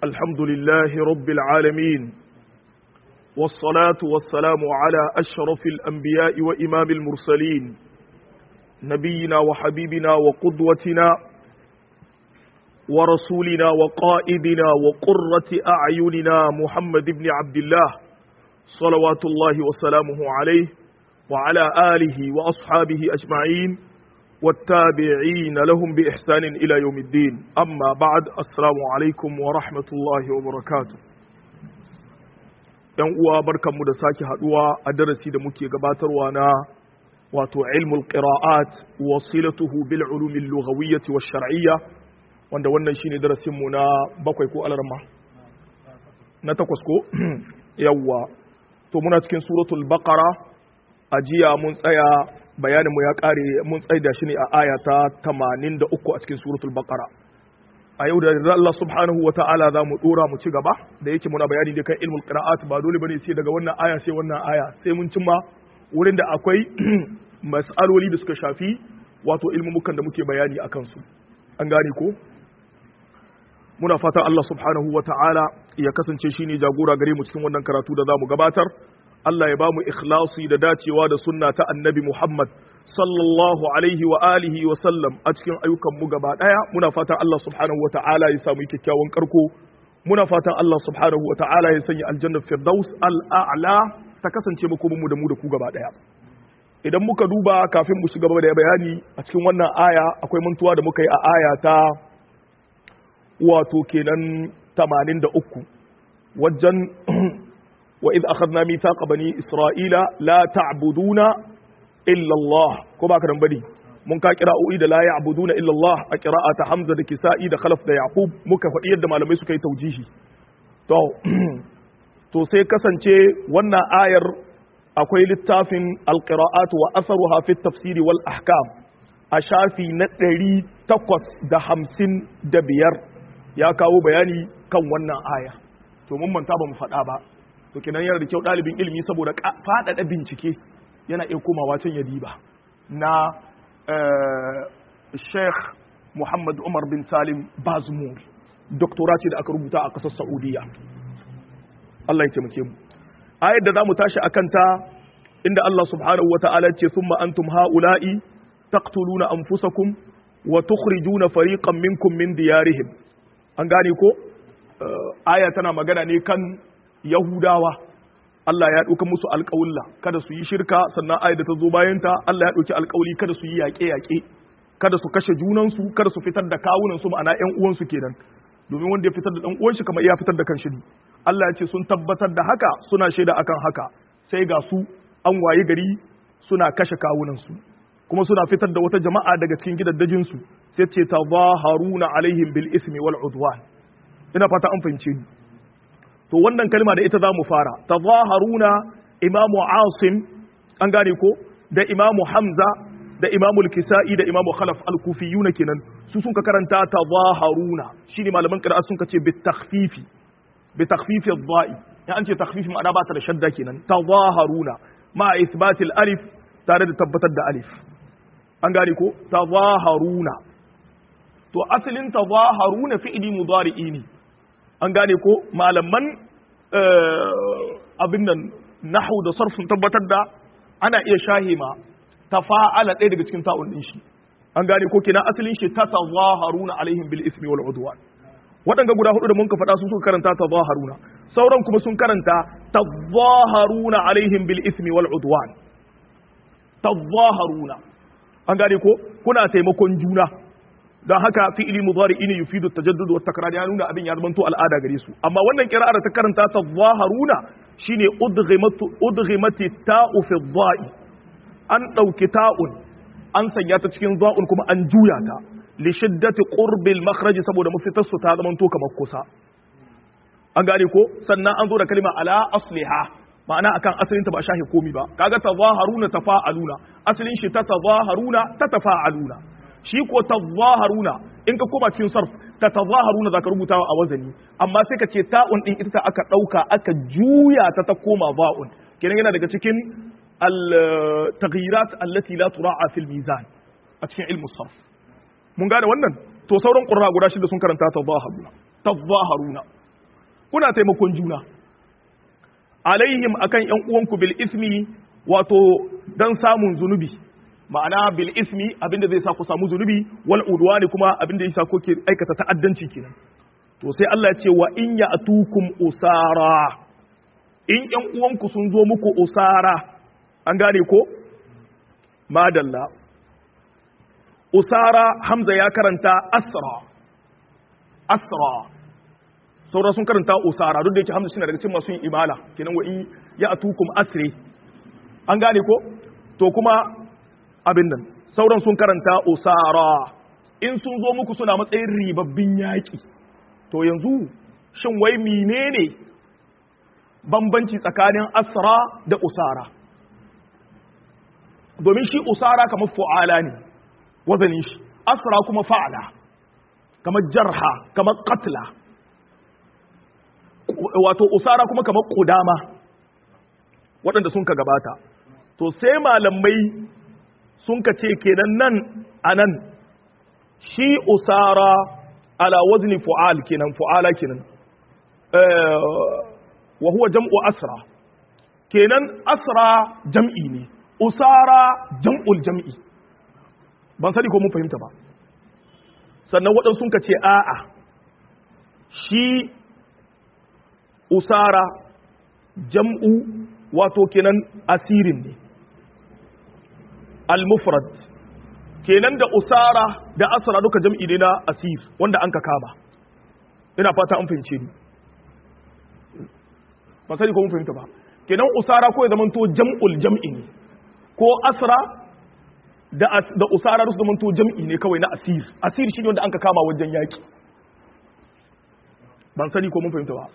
الحمد لله رب العالمين والصلاة والسلام على أشرف الأنبياء وإمام المرسلين نبينا وحبيبنا وقدوتنا ورسولنا وقائدنا وقرة أعيننا محمد بن عبد الله صلوات الله وسلامه عليه وعلى آله وأصحابه أجمعين والتابعين لهم بإحسان إلى يوم الدين أما بعد السلام عليكم ورحمة الله وبركاته ‘yan uwa barkanmu da sake haduwa a darasi da muke gabatarwa na wato ilmul qira'at wasilatuhu bil ulumil lughawiyyah wash shar'iyyah wanda wannan shine darasin mu na 7 ko alarma na 8 ko yawa to muna cikin suratul baqara ajiya mun tsaya bayanin mu ya kare mun tsaida shi ne a aya ta 83 a cikin suratul baqara a yau da Allah subhanahu wa ta'ala za mu dora mu ci gaba da yake muna bayani da kan ilmul qira'at ba dole bane sai daga wannan aya sai wannan aya sai mun cimma wurin da akwai mas'aloli da suka shafi wato ilmumukan da muke bayani akan su an gane ko muna fatan Allah subhanahu wa ta'ala ya kasance shine jagora gare mu cikin wannan karatu da zamu gabatar Allah ya ba mu ikhlasi da dacewa da sunna ta annabi Muhammad sallallahu alaihi wa alihi wa sallam a cikin ayyukan mu gaba daya muna fatan Allah subhanahu wa ta'ala ya samu kyakkyawan karko muna fatan Allah subhanahu wa ta'ala ya sanya aljanna firdaus al'a'la ta kasance mu kuma mu da ku gaba daya idan muka duba kafin mu shiga da bayani a cikin wannan aya akwai mantuwa da muka yi a aya ta wato kenan 83 wajen وإذ أخذنا ميثاق بني إسرائيل لا تعبدون إلا الله كما كان بدي من قراءة إذا لا يعبدون إلا الله قراءة حمزة الكسائي ده خلف ده يعقوب muka faɗi yadda malamai suka yi taujihi to sai kasance wannan ayar akwai littafin alqira'at wa atharuha fi at-tafsir wal ahkam a shafi na 855 ya kawo bayani kan wannan aya to mun manta ba mu faɗa ba to kenan yana da kyau ɗalibin ilimi saboda faɗaɗa bincike yana iya komawa can ya diba na Sheikh Muhammad Umar bin Salim Bazmur doktora ce da aka rubuta a ƙasar Saudiya Allah ya taimake mu ayar da zamu tashi akan ta inda Allah subhanahu wata'ala ce thumma antum haula'i taqtuluna anfusakum wa tukhrijuna fariqan minkum min diyarihim an gane ko aya tana magana ne kan Yahudawa Allah ya ɗauka musu alƙawulla kada su yi shirka sannan ayat da ta zo bayanta Allah ya ɗauki alƙawli kada su yi yaƙe-yaƙe kada su kashe junansu kada su fitar da kawunansu ma'ana ƴan uwansu kenan domin wanda ya fitar da ɗan uwan shi kamar ya fitar da kanshi ne Allah ya ce sun tabbatar da haka suna shaida akan haka sai ga su an waye gari suna kashe kawunansu kuma suna fitar da wata jama'a daga cikin gidaddajin su sai ce tazaharuna alaihim bil ismi wal udwan ina fata an fahimce ni to wannan kalma da ita za mu fara tazaharuna imamu asim an gane ko da imamu hamza da imamu al-kisa'i da imamu khalaf al-kufiyuna kenan su sun ka karanta tazaharuna shine malaman qira'a sun ka ce bi takhfifi adh-dha'i ya an ce takhfifi ma'ana ba ta da shadda kenan tazaharuna ma ithbat al-alif tare da tabbatar da alif an gane ko tazaharuna to asalin tazaharuna fi'li mudari'i ne an gane ko malaman abin nan nahu da sarf sun tabbatar da ana iya shahima tafa'ala ɗaya daga cikin ta'un din shi an gane ko kina asalin shi tazaharuna alaihim bil ismi wal udwan waɗanda guda hudu da mun ka faɗa su suka karanta tazaharuna sauran kuma sun karanta tazaharuna alaihim bil ismi wal udwan tazaharuna an gane ko kuna taimakon juna don haka fi'ili mudari'i ne yufidu tajaddud wa takrar ya nuna abin ya zamanto al'ada gare su amma wannan qira'ar ta karanta tazaharuna shine udghimati ta'u fi dha'i an dauki ta'un an sanya ta cikin dha'un kuma an juya ta li shiddati qurbi al-makhraj saboda mafitar su ta zamanto kamar kusa an gane ko sannan an zo da kalma ala asliha ma'ana akan asalin ta ba shahi komi ba kaga tazaharuna tafa'aluna asalin shi ta tazaharuna ta tafa'aluna shi ko tazaharuna in ka koma cikin sarf ta tazaharuna zaka rubuta a wazani amma sai ka ce ta'un din ita aka dauka aka juya ta koma ba'un kenan yana daga cikin al-taghyirat allati la tura'a fil mizan a cikin ilmu sarf mun gane wannan to sauran qurra guda shida sun karanta tazaharuna kuna taimakon juna alaihim akan ƴan uwanku bil ismi wato dan samun zunubi ma'ana bil ismi abinda zai sa ku samu zunubi wal udwani kuma abinda zai sa ku ke aikata ta'addanci kenan to sai Allah ya ce wa in ya'tukum usara in ƴan uwanku sun zo muku usara an gane ko madalla usara hamza ya karanta asra sauran sun karanta usara duk da yake hamza suna daga cikin masu yin imala kenan wa in ya'tukum asri an gane ko to kuma abin nan sauran sun karanta usara in sun zo muku suna matsayin ribabbin yaƙi to yanzu shin wai menene bambanci tsakanin asra da usara domin shi usara kamar fu'ala ne wazanin shi asra kuma fa'ala kamar jarha kamar qatla wato usara kuma kamar qudama waɗanda sun ka gabata to sai malamai sun ka ce kenan nan anan shi usara ala wazni fu'al kenan fu'ala kenan wa huwa jam'u asra kenan asra jam'i ne usara jam'ul jam'i ban sani ko mun fahimta ba sannan waɗansu sun ka ce a'a shi usara jam'u wato kenan asirin ne al-mufrad kenan da usara da asra duka jam'i ne na asir wanda an ka kama ina fata an fahimce ni ban sani ko mun fahimta ba kenan usara ko ya zamanto jam'ul jam'i ne ko asra da usara su zamanto jam'i ne kawai na asir asir shine wanda an ka kama wajen yaki ban sani ko mun fahimta ba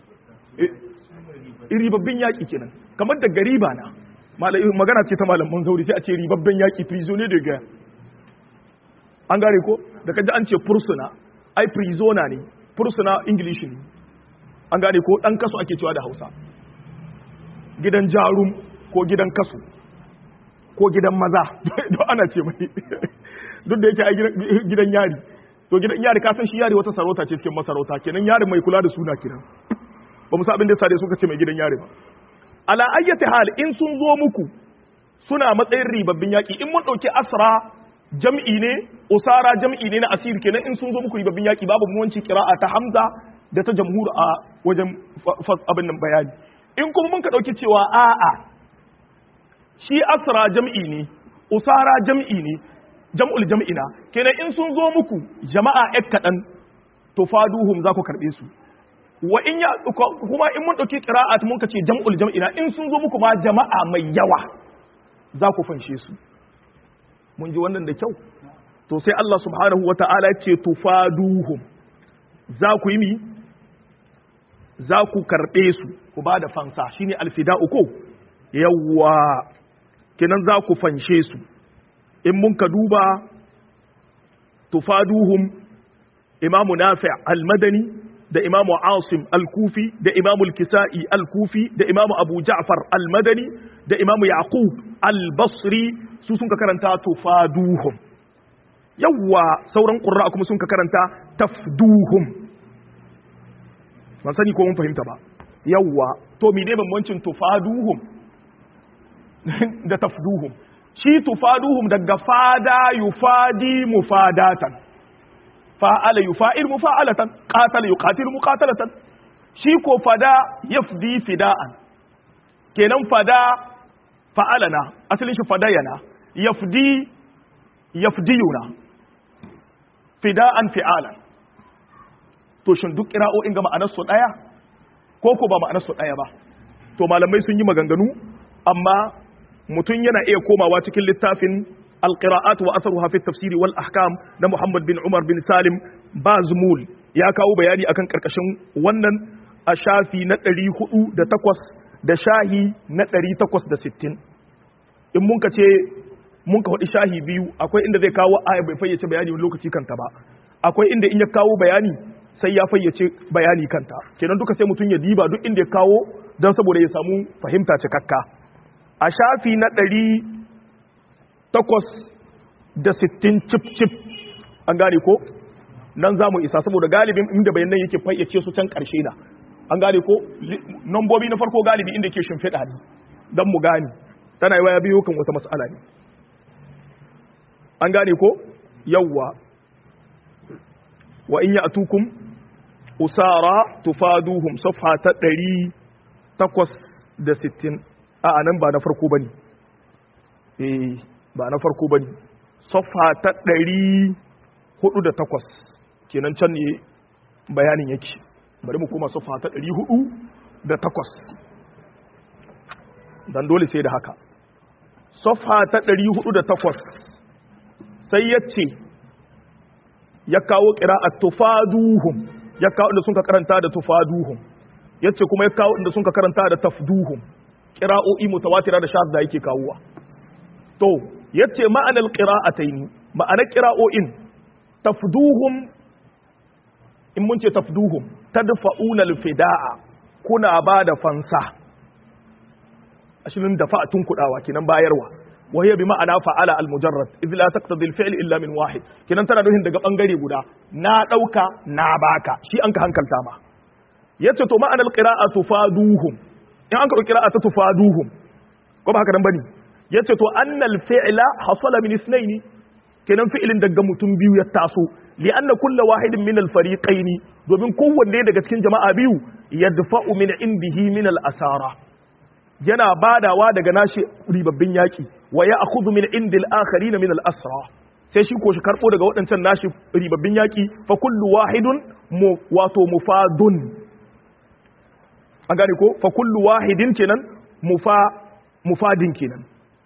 ribabbin yaki kenan kamar da gariba na magana ce ta malaman zauri sai a ce ribabben yaki prisoner de guerre an gane ko da kaji an ce fursuna ai prisoner ne fursuna english ne an gane ko dan kasu ake cewa da Hausa gidan jarum ko gidan kasu ko gidan maza don ana ce mai duk da yake ai gidan yari to gidan yari ka san shi yari wata sarauta ce cikin masarauta kenan yari mai kula da suna kenan ba mu sa abin da yasa dai suka ce mai gidan yari ba ala ayyati hal in sun zo muku suna matsayin ribabbin yaki in mun dauki asra jam'i ne usara jam'i ne na asir kenan in sun zo muku ribabbin yaki babu bambanci qira'a ta hamza da ta jamhur a wajen abin nan bayani in kuma mun ka dauki cewa a'a shi asra jam'i ne usara jam'i ne jam'ul jam'ina kenan in sun zo muku jama'a ek kadan to faduhum za ku karbe su wa in ya kuma in mun dauki qira'at mun kace jam'ul jam'ina in sun zo muku ma jama'a mai yawa za ku fanshe su mun ji wannan da kyau to sai Allah subhanahu wata'ala ya ce tufaduhum za ku yi mi za ku karbe su ku ba da fansa shine alfida'u ko yawa kenan za ku fanshe su in mun ka duba tufaduhum imamu nafi' al-madani da imamu asim al-kufi da imamu al-kisa'i al-kufi da imamu abu ja'far al-madani da imamu yaqub al-basri su sun ka karanta tufaduhum yawa sauran qurra kuma sun ka karanta tafduhum ban sani ko mun fahimta ba yawa to me ne bambancin tufaduhum da tafduhum shi tufaduhum daga fada yufadi mufadatan fa'ala yufa'il mufa'alatan qatala yuqatil muqatalatan shi ko fada yafdi fida'an kenan fada fa'alana asalin shi fadayana yafdi yafdiyuna fida'an fi'alan to shin duk qira'o'in ga ma'anar su daya ko ba ma'anar su daya ba to malamai sun yi maganganu amma mutum yana iya komawa cikin littafin alqira'at wa atharuha fi tafsiri wal ahkam na Muhammad bin Umar bin Salim Bazmul ya kawo bayani akan karkashin wannan a shafi na 408 da shahi na 860 in mun ka ce mun ka hadi shahi biyu akwai inda zai kawo aya bai fayyace bayani wani lokaci kanta ba akwai inda in ya kawo bayani sai ya fayyace bayani kanta kenan duka sai mutum ya diba duk inda ya kawo don saboda ya samu fahimta cikakka a shafi na 860 cip an gane ko nan za mu isa saboda galibin inda bayanan yake fayyace su can ƙarshe na an gane ko nambobi na farko galibi inda ke shimfiɗa ne don mu gane tana yi waya biyu kan wata mas'ala ne an gane ko yawwa wa in ya'tukum usara tufaduhum safha ta 860 a nan ba na farko bane ba na farko bane safha ta 408 kenan can ne bayanin yake bari mu koma safha ta 408 dan dole sai da haka safha ta 408 sai yace ya kawo qira'at tufaduhum ya kawo inda sun ka karanta da tufaduhum yace kuma ya kawo inda sun ka karanta da tafduhum qira'o'i mutawatira da shadda yake kawowa to yace ma'anar qira'atayn ma'anar qira'o'in tafduhum in mun ce tafduhum tadfa'una al-fida'a kuna ba da fansa ashirin dafa'atun kudawa kinan bayarwa وهي بمعنى فعل المجرد إذ لا تقتضي الفعل إلا من واحد كنا ترى دوهن daga bangare guda na dauka na baka shi an ka hankalta ma yace to ma'anar qira'atu faduhum in an ka qira'atu tufaduhum ko ba haka dan bane yace to annal fi'la hasala min ithnayn kenan fi'ilin daga mutum biyu ya taso li anna kullu wahidin min al fariqayn domin kowanne daga cikin jama'a biyu yadfa'u min indihi min al asara yana badawa daga nashi ribabbin yaki wa ya akhudhu min indil akharin min al asra sai shi ko shi karbo daga waɗancan nashi ribabbin yaki fa kullu wahidun wato mufadun an gane ko fa kullu wahidin kenan mufadin kenan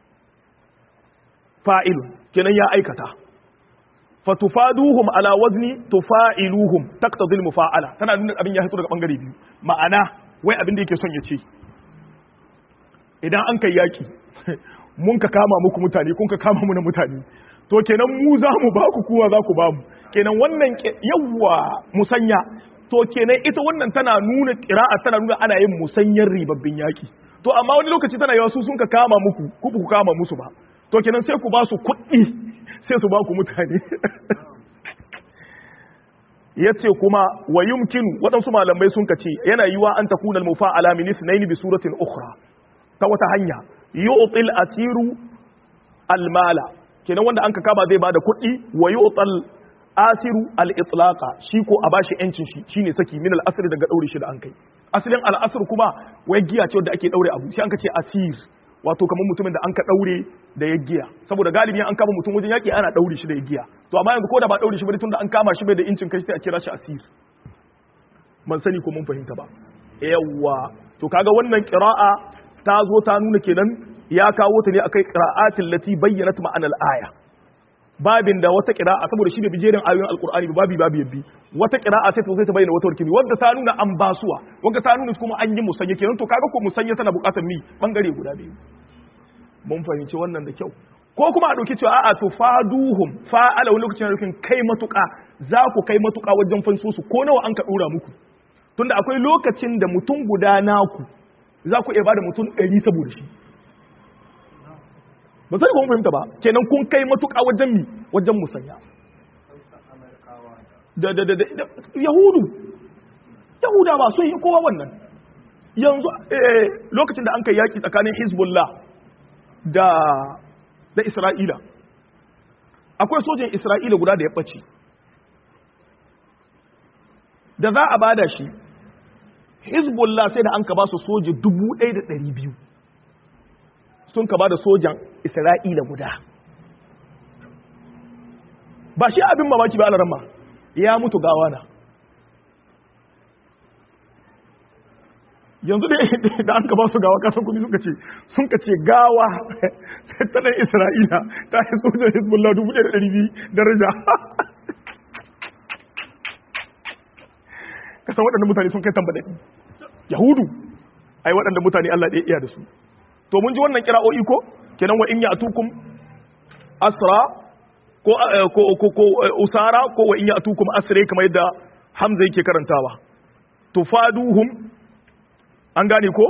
fa'ilun kenan ya aikata fa tufaduhum ala wazni tufailuhum taqtadi al mufa'ala tana nuna abin ya hito daga bangare biyu ma'ana wai abin da yake son ya ce idan an kai yaki mun ka kama muku mutane kun ka kama mu na mutane to kenan mu za mu ba ku kuwa za ku ba mu kenan wannan yawwa musanya to kenan ita wannan tana nuna qira'a tana nuna ana yin musanyar ribabbin yaki to amma wani lokaci tana yawa su sun ka kama muku ku ku kama musu ba to kenan sai ku ba su kuɗi sai su ba ku mutane yace kuma wa yumkinu waɗansu malamai sun kace yana yiwa an takuna al-mufa'ala min ithnayn bi suratin ukhra ta wata hanya yu'til asiru almala kenan wanda anka kama zai bada kuɗi wa yu'tal asiru al-itlaqa shi ko a bashi yancin shi shine saki min al-asr daga daure shi da an kai asalin al-asr kuma wai giya ce wanda ake daure abu sai anka ce asir wato kamar mutumin da anka daure da yaggiya saboda galibi an kama mutum wajen yaki ana daure shi da yaggiya to amma yanzu ko da ba daure shi ba tunda an kama shi bai da incin kai sai a kira shi asir ban sani ko mun fahimta ba yawwa to kaga wannan qira'a ta zo ta nuna kenan ya kawo ta ne akai qira'atin lati bayyanat ma'anal aya babin da wata qira'a saboda shi da bijerin ayoyin alqur'ani babi yabbi wata qira'a sai ta zo ta bayyana wata warkimi wanda ta nuna an basuwa wanda ta nuna kuma an yi musanya kenan to kaga ko musanya tana buƙatar mi bangare guda biyu mun fahimci wannan da kyau ko kuma a dauki cewa a'a to faduhum fa'ala wani lokacin nufin kai matuƙa za ku kai matuƙa wajen fanso su ko nawa an ka dora muku tunda akwai lokacin da mutum guda naku za ku iya ba da mutum 100 saboda shi ba sai kuma fahimta ba kenan kun kai matuƙa wajen mi wajen musanya da yahuda ba sun yi kowa wannan yanzu lokacin da an kai yaki tsakanin hezbollah da isra'ila akwai sojin isra'ila guda da ya ɓace da za a bada shi hezbollah sai da an ka ba su soji 1,200 sun ka ba da sojan isra'ila guda ba shi abin mamaki ba alarama ya mutu gawa na yanzu da an ka ba su gawa kasan kudi sun ka ce gawa ta ɗan isra'ila ta yi sojan hezbollah 1,200 daraja kasan waɗanda mutane sun kai tambaɗe yahudu ai waɗanda mutane Allah ɗaya iya da su to mun ji wannan kira'o'i ko kenan wa in ya'tukum asra ko usara ko wa in ya'tukum asra kamar yadda Hamza yake karantawa tufaduhum an gane ko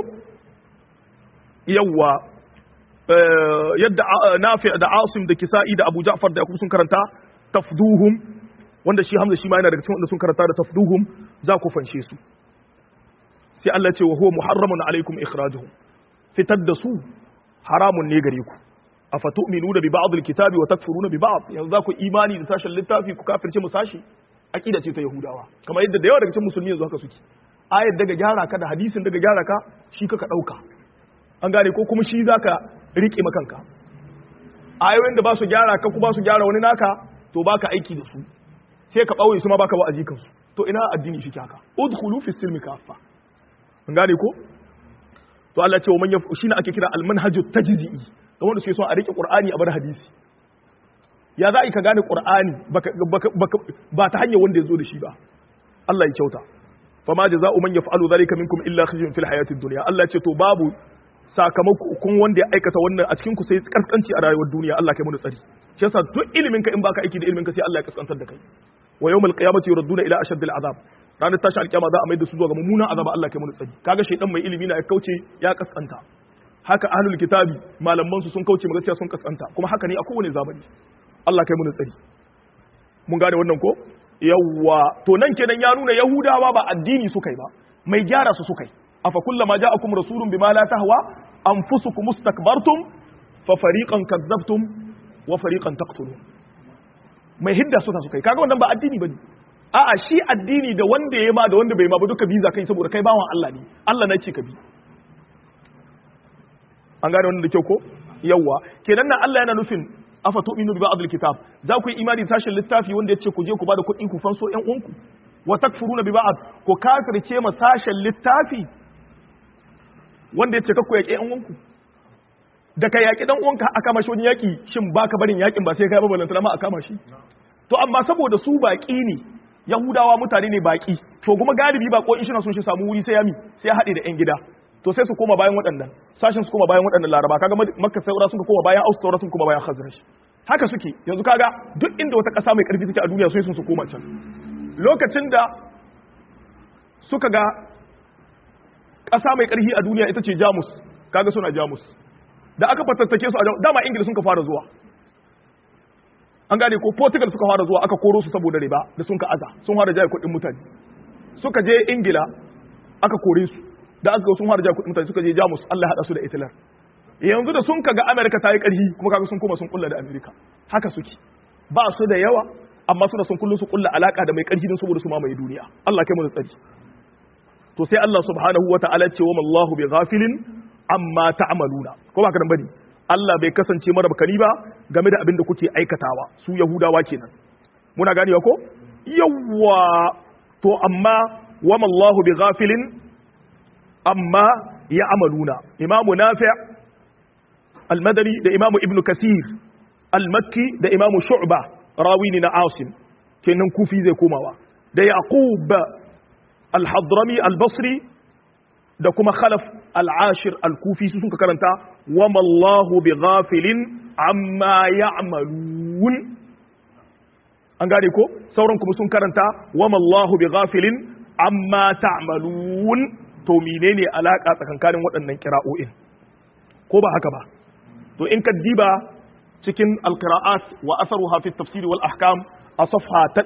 yawwa yadda Nafi da Asim da Kisa'i da Abu Ja'far da Yaqub sun karanta tafduhum wanda shi Hamza shi ma yana daga cikin wanda sun karanta da tafduhum za ku fanshe su sai Allah ce wa huwa muharramun alaikum ikhrajuhum fitar da su haramun ne gare ku afatu'minuna bi ba'd alkitabi wa takfuruna bi ba'd yanzu za ku imani da sashen littafi ku kafirce mu sashi aqida ce ta yahudawa kamar yadda da yawa daga cikin musulmi yanzu haka suke ayat daga gyara ka da hadisin daga gyara ka shi kaka dauka an gane ko kuma shi zaka rike makanka ayoyin da ba su gyara ka ku ba su gyara wani naka to baka aiki da su sai ka ɓauye su ma baka wa'azi kansu to ina addini shi haka udkhulu fi silmi kaffa an gane ko to Allah ce wa man shine ake kira al-manhajut tajzi'i ga wanda suke so a rike Qur'ani a bar hadisi ya za ka gane Qur'ani ba ta hanyar wanda ya zo da shi ba Allah ya kyauta fama jaza'u man yaf'alu dhalika minkum illa khizyun fil hayatid dunya Allah ce to babu sakamakon wanda ya aikata wannan a cikin ku sai kaskanci a rayuwar duniya Allah kai mu tsari shi yasa duk ilimin ka in baka aiki da ilimin ka sai Allah ya kaskantar da kai wa yawmal qiyamati yuradduna ila ashaddil azab ranar tashi alkiyama za a mai da su zuwa ga mummunan azaba Allah kai mu tsari kaga shaydan mai ilimi na ya kauce ya kaskanta haka ahlul kitabi malaman su sun kauce gaskiya sun kaskanta kuma haka ne a kowane zamani Allah kai mu tsari mun gane wannan ko yawwa to nan kenan ya nuna yahudawa ba addini suka yi ba mai gyara su suka yi afa kullama ja'akum rasulun bima la tahwa anfusukum mustakbartum fa fariqan kadzabtum wa fariqan taqtulun mai hidda suka yi kaga wannan ba addini bane a'a shi addini da wanda yayi ma da wanda bai ma ba duka biza kai saboda kai bawan Allah ne Allah ne ce ka bi an gane wannan da kyau ko yawa kenan nan Allah yana nufin afa tu'minu bi ba'd al-kitab za ku yi imani tashin littafi wanda yace ku je ku bada kuɗi ku fanso ƴan uwanku wa takfuruna bi ba'd ko kafirce ma sashen littafi wanda yace kakku yaƙe ƴan uwanku da ka yaƙi dan uwanka aka mashi wani yaƙi shin baka barin yaƙin ba sai kai ba balantana ma aka mashi to amma saboda su baƙi ne yahudawa mutane ne baƙi to kuma galibi ba ko in shina son shi samu wuri sai ya sai ya haɗe da ƴan gida to sai su koma bayan waɗannan sashen su koma bayan waɗannan laraba kaga makka saura sun koma bayan aus saura sun koma bayan khazraj haka suke yanzu kaga duk inda wata ƙasa mai ƙarfi take a duniya sai sun su koma can lokacin da suka ga ƙasa mai ƙarfi a duniya ita ce jamus kaga suna jamus da aka fatattake su a dama ingila sun ka fara zuwa an gane ko portugal suka fara zuwa aka koro su saboda riba da sun ka aza sun fara jaye kuɗin mutane suka je ingila aka kore su da aka sun fara jaye kuɗin mutane suka je jamus Allah ya hada su da itilar yanzu da sun kaga america ta yi ƙarfi kuma kaga sun koma sun kulla da america haka suke ba su da yawa amma suna sun kullun su kulla alaka da mai ƙarfi don saboda su mamaye duniya Allah kai mu da tsari to sai Allah subhanahu wataala ce wa mallahu bi ghafilin amma ta'maluna ko ba ka dan bane Allah bai kasance marabkani ba game da abin da kuke aikatawa su yahudawa kenan muna ganewa ko yawa to amma wa mallahu bi ghafilin amma ya'maluna imamu nafi' al-madani da imamu ibnu kasir al-makki da imamu shu'ba rawini na asim kenan kufi zai komawa da yaqub al-hadrami al-basri da kuma khalaf al-ashir al-kufi su sun karanta wa mallahu bi ghafilin amma ya'malun an gane ko sauran kuma sun karanta wa mallahu bi ghafilin amma ta'malun to menene alaka tsakankanin waɗannan kira'o'in ko ba haka ba to in ka diba cikin al-qira'at wa atharuha fi at-tafsir wal ahkam a safha ta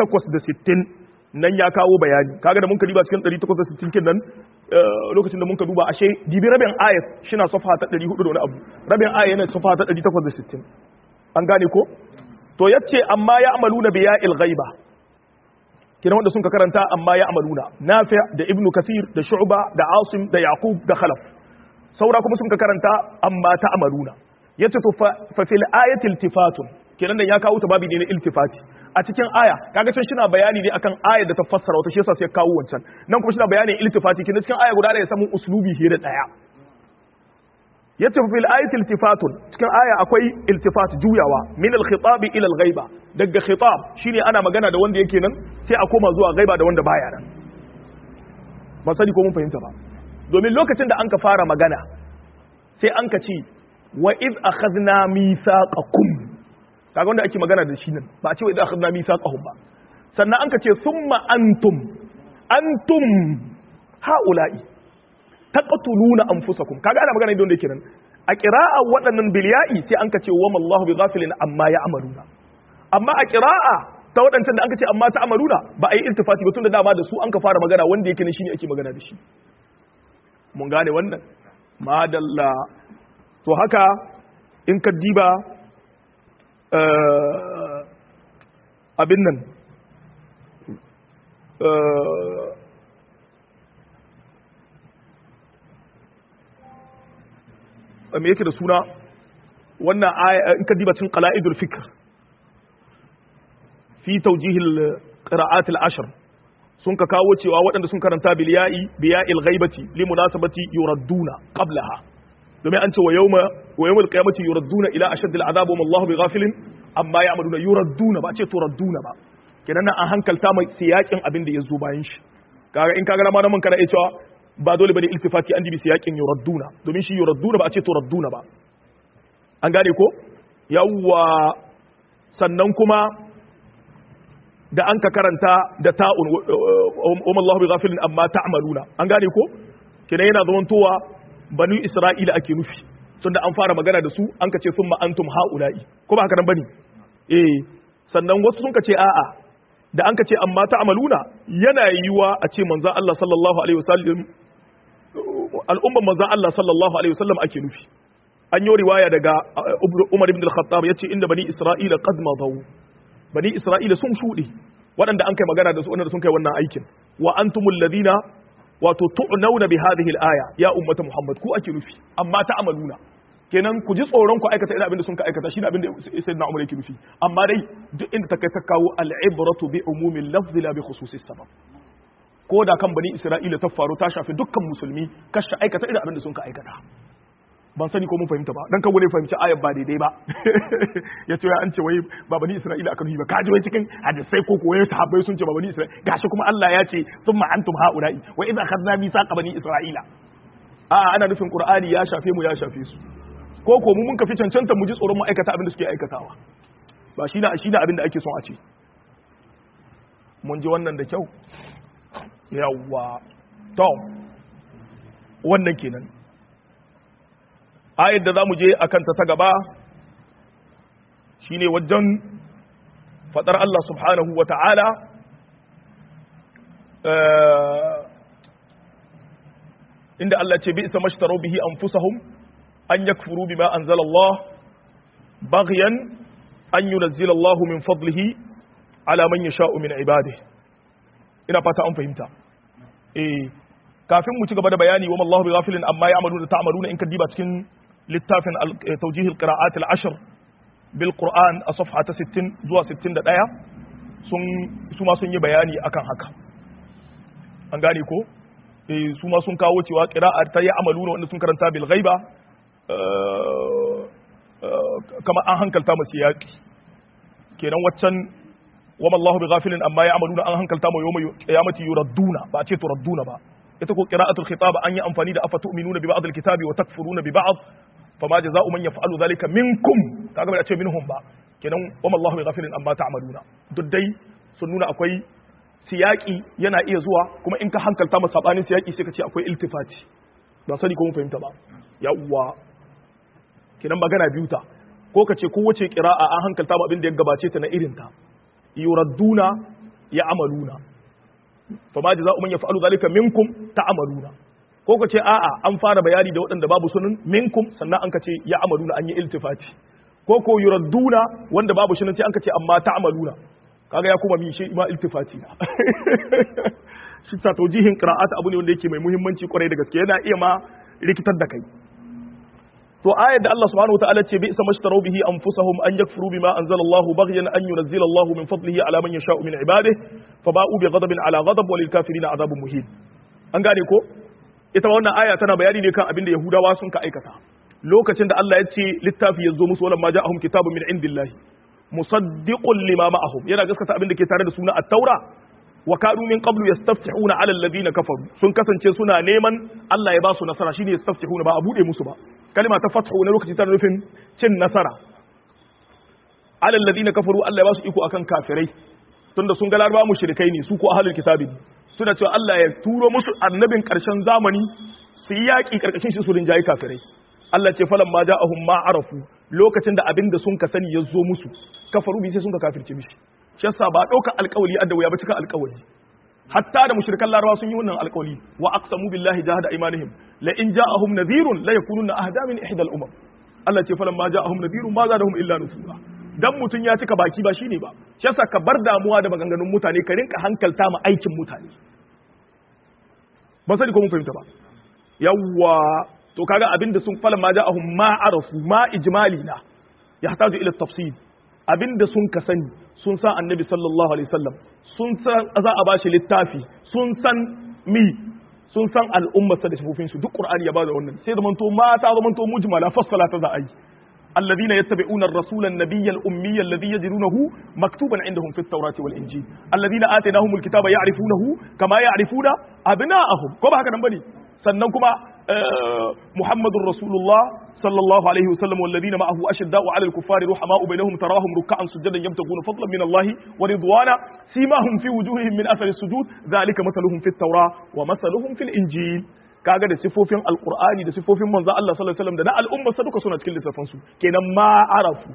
860 nan ya kawo bayani kaga da mun ka diba cikin 860 kin nan lokacin da mun ka duba ashe dibi rabin ayat shina safa ta 400 da wani abu rabin ayat yana safa ta 860 an gane ko to yace amma ya amaluna bi ya'il ghaiba kina wanda sun ka karanta amma ya amaluna nafi' da ibnu kathir da shu'ba da asim da yaqub da khalaf saura kuma sun ka karanta amma ta amaluna yace to fa fil ayati iltifatun kenan da ya kawo ta babi ne na iltifati a cikin aya kaga can shina bayani ne akan ayar da ta fassara wata shi yasa sai kawo wancan nan kuma shina bayanin iltifati kenan cikin aya guda da ya samu uslubi hira daya yace fil ayati iltifatun cikin aya akwai iltifat juyawa min al khitab ila al ghaiba daga khitab shine ana magana da wanda yake nan sai a koma zuwa ghaiba da wanda baya nan ba sani ko mun fahimta ba domin lokacin da an ka fara magana sai an ka ce wa id akhadna mithaqakum kaga wanda ake magana da shi nan ba a ce wa idan akhadna mithaqahum ba sannan an ka ce thumma antum haula'i taqtuluna anfusakum kaga ana magana da wanda yake nan a qira'a waɗannan bilya'i sai an ka ce wa mallahu bighafilin amma ya'maluna amma a qira'a ta waɗancan da an ka ce amma ta'maluna ba a yi iltifati ba tunda dama da su an ka fara magana wanda yake nan shine ake magana da shi mun gane wannan madalla to haka in ka diba abin nan me yake da suna wannan in ka diba cikin qala'idul fikr fi tawjihil qira'at al-ashr sun ka kawo cewa waɗanda sun karanta biya'il ghaibati li munasabati yuradduna qablaha domin an ce wa yawmal qiyamati yuradduna ila ashaddil azab wa Allahu bighafilin amma ya'maluna yuradduna ba ce turadduna ba kenan nan an hankalta mai siyakin abin da yazo bayan shi kaga in kaga ma mun kana cewa ba dole bane iltifati an dibi siyakin yuradduna domin shi yuradduna ba a ce turadduna ba an gane ko yawwa sannan kuma da an ka karanta da ta'un wa Allahu bighafilin amma ta'maluna an gane ko kenan yana zamantowa banu Isra'ila ake nufi tunda an fara magana da su an ka ce summa antum haula'i ko ba haka nan bane sannan wasu sun ka ce a'a da an ka ce amma ta'maluna yana yiwa a ce manzon Allah sallallahu alaihi wasallam al'umman manzon Allah sallallahu alaihi wasallam ake nufi an yi riwaya daga Umar ibn al-Khattab yace inda bani Isra'ila qad madaw bani Isra'ila sun shuɗe waɗanda an kai magana da su waɗanda sun kai wannan aikin wa antumul ladina wato tu'nauna bi hadhihi al-aya ya ummata Muhammad ku ake nufi amma ta'maluna kenan ku ji tsoron ku aikata irin abin da sun ka aikata shine abin da sayyidina Umar yake nufi amma dai duk inda ta kai ta kawo al-ibratu bi umumil lafz la bi khususis sabab ko da kan bani Isra'ila ta faru ta shafi dukkan musulmi kashe aikata irin abin da sun ka aikata ban sani ko mun fahimta ba dan kawo ne fahimci ayat ba daidai ba ya ce an ce wai ba bani Isra'ila aka nufi ba kaji wai cikin hadisai ko koyar sahabbai sun ce ba bani Isra'ila gashi kuma Allah ya ce thumma antum haula'i wa idza akhadna mithaqa bani Isra'ila ana nufin Qur'ani ya shafe mu ya shafe su ko ko mu mun kafi cancanta mu ji tsoron mu aikata abin da suke aikatawa ba shi na abin da ake son a ce mun ji wannan da kyau yawwa to wannan kenan ayat da za mu je a kanta ta gaba shine wajen fadar Allah subhanahu wa ta'ala inda Allah ce bi isa mashtarau bihi anfusahum an yakfuru bima anzala Allah baghyan an yunzila Allah min fadlihi ala man yasha'u min ibadihi ina fata an fahimta kafin mu ci gaba da bayani wa Allahu bighafilin amma ya'maluna ta'maluna in ka diba cikin littafin tawjih al-qira'at al-ashr bil Qur'an a safha ta 60 zuwa 61 su ma sun yi bayani akan haka an gane ko su ma sun kawo cewa qira'a ta ya'maluna wanda sun karanta bil ghaiba kama an hankalta masu yaki kenan waccan wa Allahu bighafilin amma ya'maluna an hankalta mu yawma qiyamati yuradduna ba a ce turadduna ba ita ko qira'atul khitab an yi amfani da afatu'minuna bi ba'd al-kitabi wa takfuruna bi ba'd fama jazaa'u man yaf'alu dhalika minkum kaga ba a ce minhum ba kenan wa Allahu bighafilin amma ta'maluna duk dai sun nuna akwai siyaki yana iya zuwa kuma in ka hankalta masa sabanin siyaki sai ka ce akwai iltifati ba sani ko mun fahimta ba yawwa kenan magana biyu ta ko ka ce kowace qira'a an hankalta ma abin da ya gabace ta na irin ta yuradduna ya'maluna fama jazaa'u man yaf'alu dhalika minkum ta'maluna ko ka ce a'a an fara bayani da waɗanda babu sunan minkum sannan an ka ce ya'maluna an yi iltifati ko ko yuradduna wanda babu sunan sai an ka ce amma ta'maluna kaga ya kuma mi shi ma iltifati na shi ta tawjihin qira'at abu ne wanda yake mai muhimmanci kwarai da gaske yana iya ma rikitar da kai to ayat da Allah subhanahu wataala ce bi isa mashtaru bihi anfusahum an yakfuru bima anzala Allah baghyan an yunzila Allah min fadlihi ala man yasha'u min ibadihi faba'u bi ghadabin ala ghadab wa lil kafirin adhabun muhin an gane ko ita wannan aya tana bayani ne kan abin da Yahudawa sun ka aikata lokacin da Allah ya ce littafi ya zo musu walam ma ja'ahum kitabun min indillahi musaddiqun lima ma'ahum yana gaskata abin da ke tare da suna at-taura wa kanu min qablu yastaftihuna ala alladhina kafaru sun kasance suna neman Allah ya ba su nasara shine yastaftihuna ba a bude musu ba kalma ta fathu na lokaci tana nufin cin nasara ala alladhina kafaru Allah ya ba su iko akan kafirai tunda sun ga larba mushrikai ne su ko ahlul kitabi suna cewa Allah ya turo musu annabin karshen zamani su yi yaki karkashin shi su rinjayi kafirai Allah ce falan ma ja'ahum ma arafu lokacin da abin da sun ka sani ya zo musu kafaru bi sai sun ka kafirce mishi shi yasa ba dauka alƙawari adda wuya ba cika alƙawari hatta da mushrikan larabawa sun yi wannan alƙawari wa aqsamu billahi jahada imanihim la in ja'ahum nadhirun la yakununa ahda min ihda al-umam Allah ce falamma ja'ahum nadhirun ma zadahum illa nufura dan mutun ya cika baki ba shine ba shi yasa ka bar damuwa da maganganun mutane ka rinka hankalta ma aikin mutane ba sai ko mun fahimta ba yawwa to kaga abinda sun falamma ja'ahum ma arafu ma ijmali na yahtaju ila tafsil abinda sun ka sani sun san annabi sallallahu alaihi wasallam sun san za a bashi littafi sun san sun san al'ummarsa da shafofin su duk qur'ani ya bada wannan sai zamanto mata zamanto mujmala fassala ta za a yi alladhina yattabi'una ar-rasula an-nabiyya al-ummiyya alladhi yajidunahu maktuban 'indahum fi at-taurati wal-injil alladhina atainahum al-kitaba ya'rifunahu kama ya'rifuna abna'ahum ko ba haka nan bane sannan kuma muhammadur rasulullah sallallahu alaihi wasallam walladhina ma'ahu ashidda'u 'alal kuffari ruhama'u bainahum tarahum ruk'an sujadan yabtaguna fadlan min Allah wa ridwana simahum fi wujuhihim min athari as-sujud dhalika mathaluhum fit tawrah wa mathaluhum fil injil kaga da sifofin alqur'ani da sifofin manzo Allah sallallahu alaihi wasallam da na al'umma sa duka suna cikin littafin su kenan ma arafu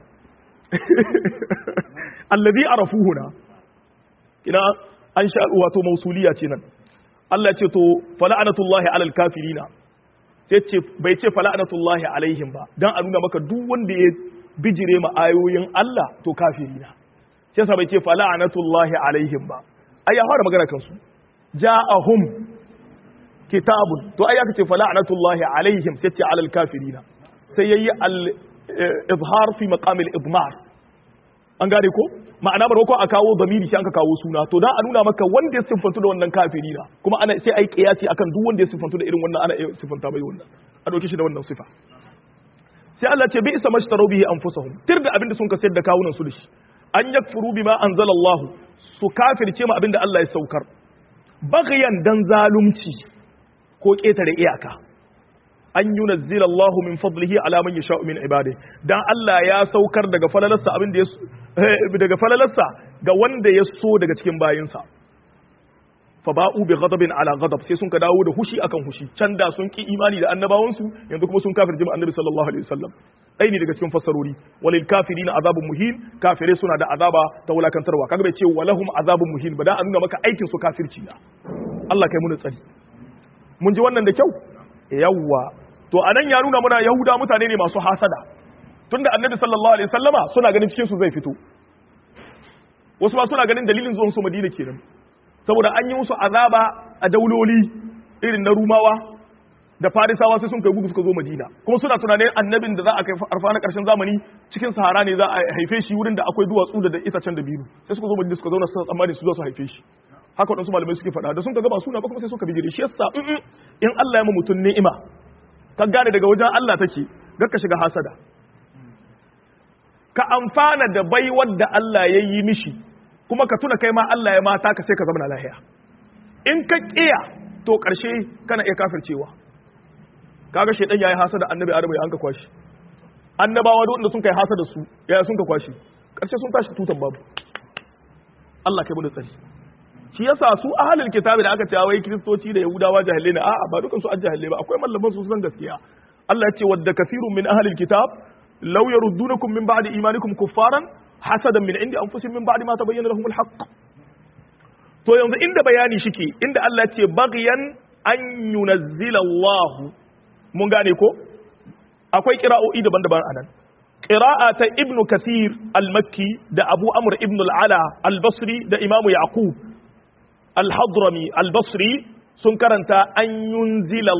alladhi arafuhuna kina an sha wato mausuliya ce nan Allah ya ce to fala'anatullahi alal kafirina sai ce bai ce fala'anatullahi alaihim ba dan a nuna maka duk wanda ya bijire ma ayoyin Allah to kafirina sai yasa bai ce fala'anatullahi alaihim ba ai ya fara magana kansu ja'ahum kitabun to ai aka ce fala'anatullahi alaihim sai ce alal kafirina sai yayi al izhar fi maqam al idmar an gane ko ma'ana barko a kawo zamiri sai an ka kawo suna to dan a nuna maka wanda ya sifantu da wannan kafiri na kuma ana sai ai kiyasi akan duk wanda ya sifantu da irin wannan ana iya sifanta bai wannan a dauke shi da wannan sifa sai Allah ce bi isa mashtaru bihi anfusahum tirda abinda sun ka sayar da kawunan su da shi an yakfuru bima anzalallahu su kafirce ma abinda Allah ya saukar baghyan dan zalunci ko ketare iyaka an yunazzila Allahu min fadlihi ala man yasha'u min ibadihi dan Allah ya saukar daga falalarsa abinda ya daga falalarsa ga wanda ya so daga cikin bayinsa fa ba'u bi ghadabin ala ghadab sai sun ka dawo da hushi akan hushi can da sun ki imani da annabawansu yanzu kuma sun kafirce annabi sallallahu alaihi wasallam dai ne daga cikin fassarori walil kafirina azabun muhin kafire suna da azaba ta wulakantarwa kaga bai ce walahum azabun muhin ba da an nuna maka aikin su kafirci na Allah kai mu tsari mun ji wannan da kyau yawwa to anan ya nuna muna yahuda mutane ne masu hasada tunda annabi sallallahu alaihi wasallama suna ganin cikin su zai fito wasu ba suna ganin dalilin zuwan su madina kenan saboda an yi musu azaba a dauloli irin na rumawa da farisawa sai sun kai gudu suka zo madina kuma suna tunanin annabin da za a kai arfa na karshen zamani cikin sahara ne za a haife shi wurin da akwai duwatsu da itacen da biyu sai suka zo madina suka zauna suna tsammani su zo su haife shi haka wadansu malamai suke faɗa da sun ka gaba suna ba kuma sai suka bijire shi yasa in Allah ya mu mutun ni'ima ka gane daga wajen Allah take ga ka shiga hasada ka amfana da baiwar da Allah ya yi mishi kuma ka tuna kai ma Allah ya mata ka sai ka zama lahiya in ka kiya to karshe kana iya kafircewa kaga shedan yayi hasada annabi Adamu ya anka kwashi annabawa duk wanda sun kai hasada su yaya sun ka kwashi karshe sun tashi tutan babu Allah kai mu da tsari shi yasa su ahlul kitabi da aka ce wai kristoci da yahudawa jahilai ne a'a ba dukan su ajahilai ba akwai mallaman su san gaskiya Allah ya ce wadda kafirun min ahlil kitab law yaruddunakum min ba'di imanikum kuffaran hasadan min indi anfusihim min ba'di ma tabayyana lahum alhaq to yanzu inda bayani shike inda Allah ya ce baghyan an yunazzila Allah mun gane ko akwai qira'o'i daban-daban anan qira'a ta ibn kathir al-makki da abu amr ibn al-ala al-basri da imamu yaqub al-hadrami al-basri sun karanta an yunzila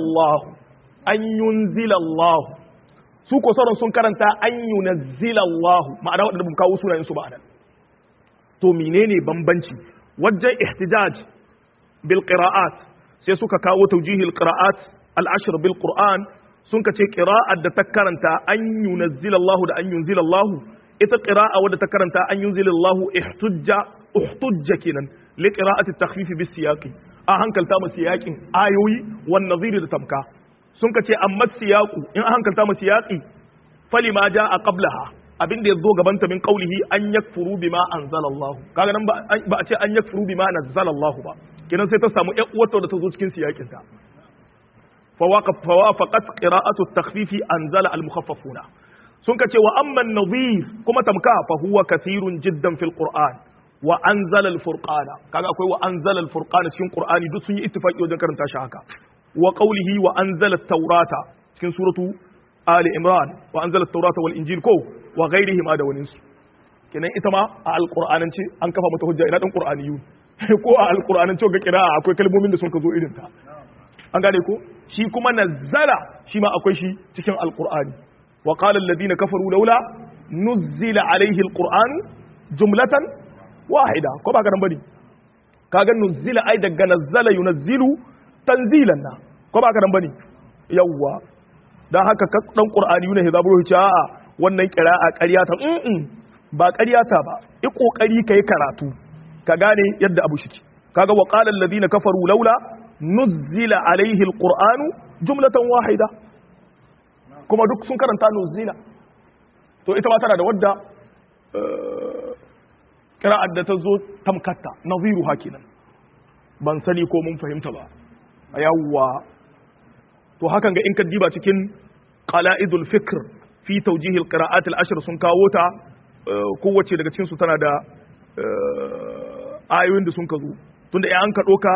Allah su ko sauran sun karanta an yunazzila Allah ma'ana wadanda mun kawo sunayen su ba anan to menene bambanci wajen ihtijaj bil qira'at sai suka kawo tawjihil qira'at al-ashr bil qur'an sun kace qira'at da ta karanta an yunazzila Allah da an yunzila Allah ita qira'a wadda ta karanta an yunzila Allah ihtujja kenan li qira'ati at-takhfif bis siyaqi a hankalta mu siyaqin ayoyi wan nazir da tamka sun kace amma siyaqu in a hankalta mu siyaqi falima jaa qablaha abinda yazo gabanta min qawlihi an yakfuru bima anzala Allah kaga nan ba a ce an yakfuru bima nazzala Allah ba kenan sai ta samu ƴan uwarta da ta zo cikin siyaqin ta fawafaqat qira'atu at-takhfif anzala al-mukhaffafuna sun kace wa amma an-nadhir kuma tamka fa huwa kathirun jiddan fil qur'an wa anzala al-furqana kaga akwai wa anzala al-furqana cikin qur'ani duk sun yi ittifaqi wajen karanta shi haka wa qawlihi wa anzala at-taurata cikin suratu ali imran wa anzala at-taurata wal injil ko wa ghairihim da wani su kenan ita ma a alqur'anance an kafa mata hujja ina dan qur'aniyun ko a alqur'anance ga qira'a akwai kalmomin da sun ka zo irin ta an gane ko shi kuma nazzala shi ma akwai shi cikin alqur'ani wa qala alladhina kafaru laula nuzila alayhi alqur'an jumlatan wahida ko ba ka nan bane kaga nuzila ai daga nazzala yunazzilu tanzilan na ko ba ka nan bane yawwa dan haka dan qur'ani ne zaburo ce a'a wannan qira'a ƙaryata ba ƙaryata ba i kokari kai karatu ka gane yadda abu shike kaga wa qala alladhina kafaru laula nuzila alaihi alqur'anu jumlatan wahida kuma duk sun karanta nuzila to ita ma tana da wadda qira'at da ta zo tamkatta naziru hakinan ban sani ko mun fahimta ba yawwa to hakan ga in ka diba cikin qala'idul fikr fi tawjih alqira'at al-ashr sun kawo ta kowace daga cikin su tana da ayoyin da sun ka zo tunda an ka doka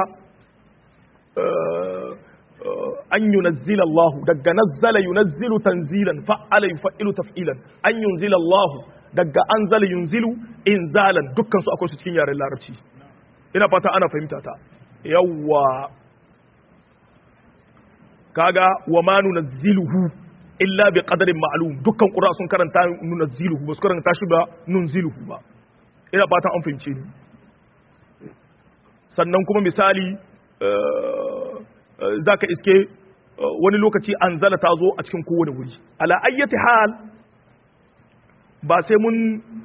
an yunazzila Allah daga nazzala yunazzilu tanzilan fa'ala yuf'ilu taf'ilan an yunzila Allah daga anzala yunzilu inzalan dukkan su akwai su cikin yaren larabci ina fata ana fahimta ta yawwa kaga wa ma nunazziluhu illa bi qadarin ma'lum dukkan qura sun karanta nunazziluhu ba su karanta shi ba nunziluhu ba ina fata an fahimce ni sannan kuma misali zaka iske wani lokaci anzala ta zo a cikin kowane wuri ala ayyati hal ba sai mun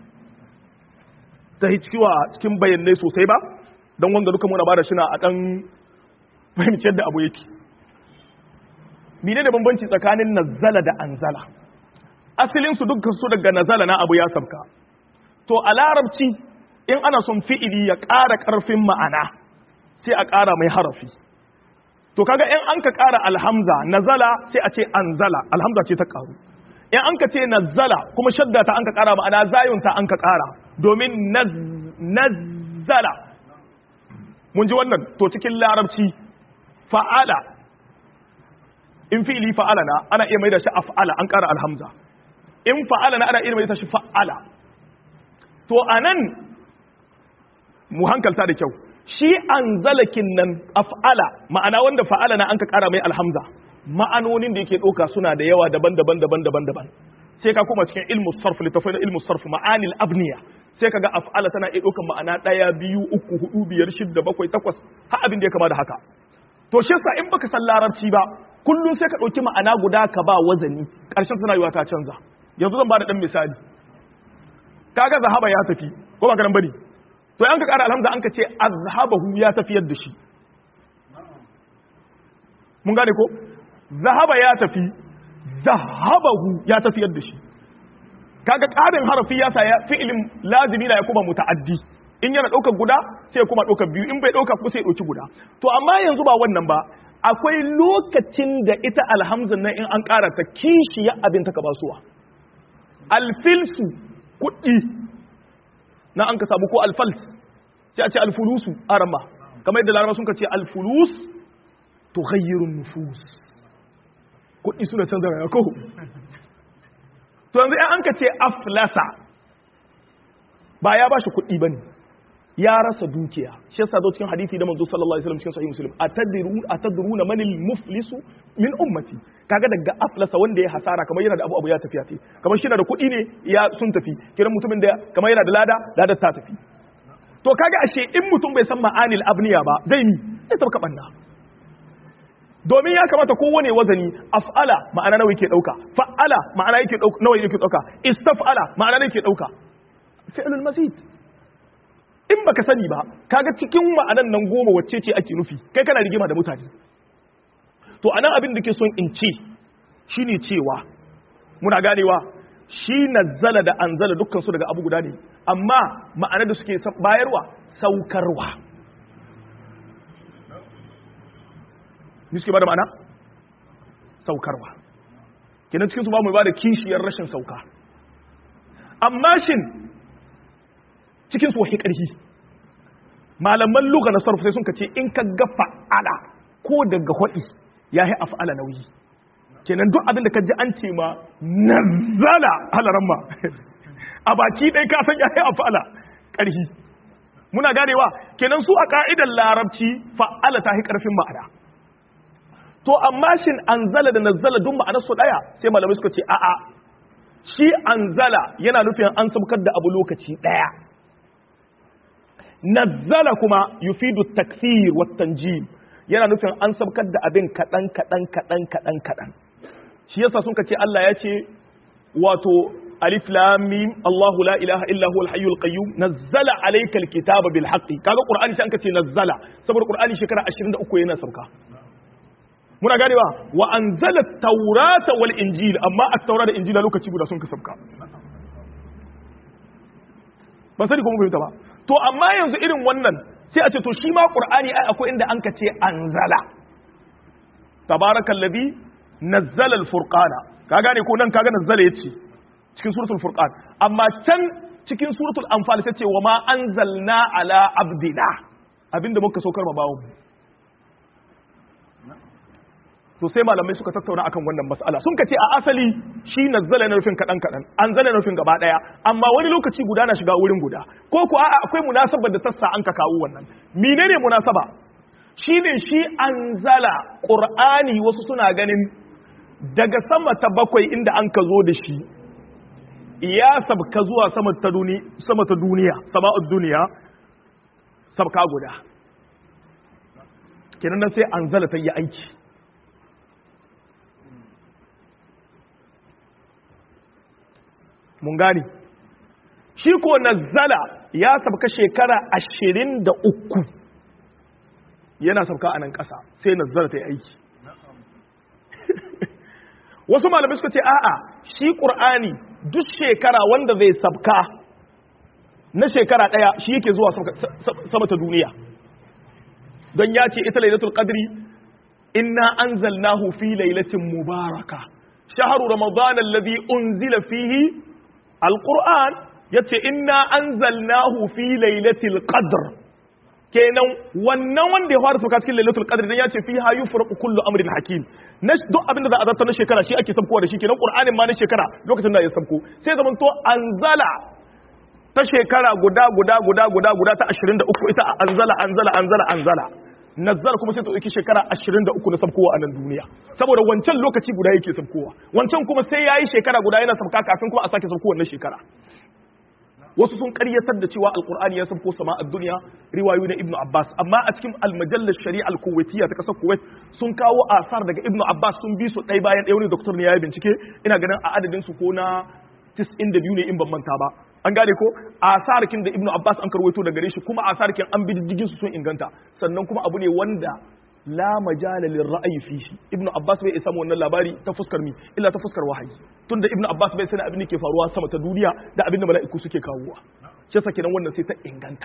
tahi cikin bayanai sosai ba don wanda duka muna ba da shina a ɗan fahimci yadda abu yake menene bambanci tsakanin nazala da anzala asalin su dukkan su daga nazala na abu ya sabka to a larabci in ana son fi'ili ya ƙara ƙarfin ma'ana sai a ƙara mai harafi to kaga in an ka ƙara alhamza nazala sai a ce anzala alhamza ce ta ƙaru in an ka ce nazzala kuma shadda ta an ka ƙara ma'ana zayun ta an ka ƙara domin nazzala mun ji wannan to cikin larabci fa'ala in fi'ili fa'ala na ana iya mai da shi af'ala an ƙara alhamza in fa'ala na ana iya mai da shi fa'ala to anan mu hankalta da kyau shi anzalakin nan af'ala ma'ana wanda fa'ala na an ka ƙara mai alhamza ma'anonin da yake ɗauka suna da yawa daban-daban sai ka kuma cikin ilmu sarf littafai na ilmu sarf ma'anil abniya sai ka ga af'ala tana iya ɗaukan ma'ana 1 2 3 4 5 6 7 8 har abin da ya kama da haka to shi yasa in baka san larabci ba kullum sai ka ɗauki ma'ana guda ka ba wazani ƙarshen tana yiwa ta canza yanzu zan ba da ɗan misali kaga zahaba ya tafi ko ba ka nan bane to an ka ƙara alhamza an ka ce azhabahu ya tafiyar da shi mun gane ko zahaba ya tafi zahabahu ya tafiyar da shi kaga ƙarin harafi ya sa fi'ilin lazimi na ya kuma muta'addi in yana ɗaukar guda sai ya kuma ɗaukar biyu in bai ɗauka ko sai ya ɗauki guda to amma yanzu ba wannan ba akwai lokacin da ita alhamzan nan in an ƙara ta kishiya abin ta ka basuwa alfilsu kuɗi na an ka samu ko alfals sai a ce alfulusu arama kamar yadda larama sun ka ce alfulus tughayyirun nufus kuɗi suna canza rayuwa ko to yanzu an ka ce aflasa ba ya bashi kuɗi bane ya rasa dukiya shi yasa zo cikin hadisi da manzo sallallahu alaihi wasallam cikin sahih muslim atadruna manil muflisu min ummati kaga daga aflasa wanda ya hasara kamar yana da abu ya tafiya te kamar shi da kuɗi ne ya sun tafi kiran mutumin da kamar yana da lada ta tafi to kaga ashe in mutum bai san ma'anil abniya ba zai mi sai tabka banna domin ya kamata kowane wazani af'ala ma'ana nawa yake dauka fa'ala ma'ana yake dauka nawa yake dauka istaf'ala ma'ana nawa yake dauka fi'lul mazid in baka sani ba kaga cikin ma'anan nan 10 wacce ce ake nufi kai kana rigima da mutane to anan abin da ke son in ce shine cewa muna ganewa shi nazzala da anzala dukkan su daga abu guda ne amma ma'anar da suke bayarwa saukarwa ni suke bada ma'ana saukarwa kenan cikin su ba mu ba da kishiyar rashin sauka amma shin cikin su wahi ƙarfi malaman lugha na sarf sai sun ce in ka ga fa'ala ko daga hodi yayi af'ala nauyi kenan duk abin da ka ji an ce ma nazzala alaramma a baki dai ka san yayi af'ala karhi muna ganewa kenan su a ka'idar larabci fa'ala ta hi karfin ma'ana to amma shin anzala da nazzala duk ma'anar su daya sai malamai suka ce a'a shi anzala yana nufin an sabkar da abu lokaci daya nazzala kuma yufidu takthir wa tanjim yana nufin an sabkar da abin kadan shi yasa sun ce Allah ya ce wato alif lam mim Allahu la ilaha illa huwal hayyul qayyum nazzala alayka alkitaba bil haqqi kaga qur'ani shi an ce nazzala saboda qur'ani shekara 23 yana sauka muna gane ba wa anzala at-taurata wal injil amma at-taura da injila lokaci guda sun ka sauka ban sani kuma fahimta ba to amma yanzu irin wannan sai a ce to shi ma qur'ani ai akwai inda an ka ce anzala tabarakallazi nazzala al-furqana ka gane ko nan kaga nazzala yace cikin suratul furqan amma can cikin suratul anfal sai ce wa ma anzalna ala abdina abinda muka saukar ma bawo to sai malamai suka tattauna akan wannan mas'ala sun ce a asali shi nazzala na nufin kadan anzala na nufin gaba daya amma wani lokaci guda na shiga wurin guda ko ko a'a akwai munasabar da tassa an ka kawo wannan menene munasaba shine shi anzala qur'ani wasu suna ganin daga sama ta bakwai inda an ka zo da shi ya sabka zuwa sama ta duniya sama'ud duniya sabka guda kenan nan sai anzala ta yi aiki mun gani shi ko nazzala ya sabka shekara 23 yana sabka a nan ƙasa sai nazzala ta yi aiki wasu malamai suka ce a'a shi ƙur'ani duk shekara wanda zai sabka na shekara ɗaya shi yake zuwa sama ta duniya don ya ce ita lailatul qadri inna anzalnahu fi lailatin mubaraka shahru ramadan alladhi unzila fihi alquran yace inna anzalnahu fi lailatul qadr kenan wannan wanda ya fara sauka cikin lailatul qadr dan yace fiha yufraqu kullu amrin hakim duk abinda za a zartar na shekara shi ake sabkowa da shi kenan qur'anin ma na shekara lokacin da ya sabko sai zaman to anzala ta shekara guda ta 23 ita anzala nazzala kuma sai ta dauki shekara 23 na sabkowa a nan duniya saboda wancan lokaci guda yake sabkowa wancan kuma sai yayi shekara guda yana sabka kafin kuma a sake sabkowa wannan shekara wasu sun ƙaryatar da cewa alqur'ani ya sabko sama a duniya riwayoyi na ibnu abbas amma a cikin almajallar shari'a al-kuwaitiyya ta kasar kuwait sun kawo asar daga ibnu abbas sun bi su ɗaya bayan ɗaya wani doktor ne ya yi bincike ina ganin a adadin su ko na 92 ne in ban manta ba an gane ko asarkin da ibnu abbas an karwaito daga gare shi kuma asarkin an bi diddigin su sun inganta sannan kuma abu ne wanda la majala lil ra'yi fi shi ibnu abbas bai isa wannan labari ta fuskar mi illa ta fuskar wahayi tunda ibnu abbas bai sani abin da ke faruwa sama ta duniya da abin da mala'iku suke kawowa shi yasa kenan wannan sai ta inganta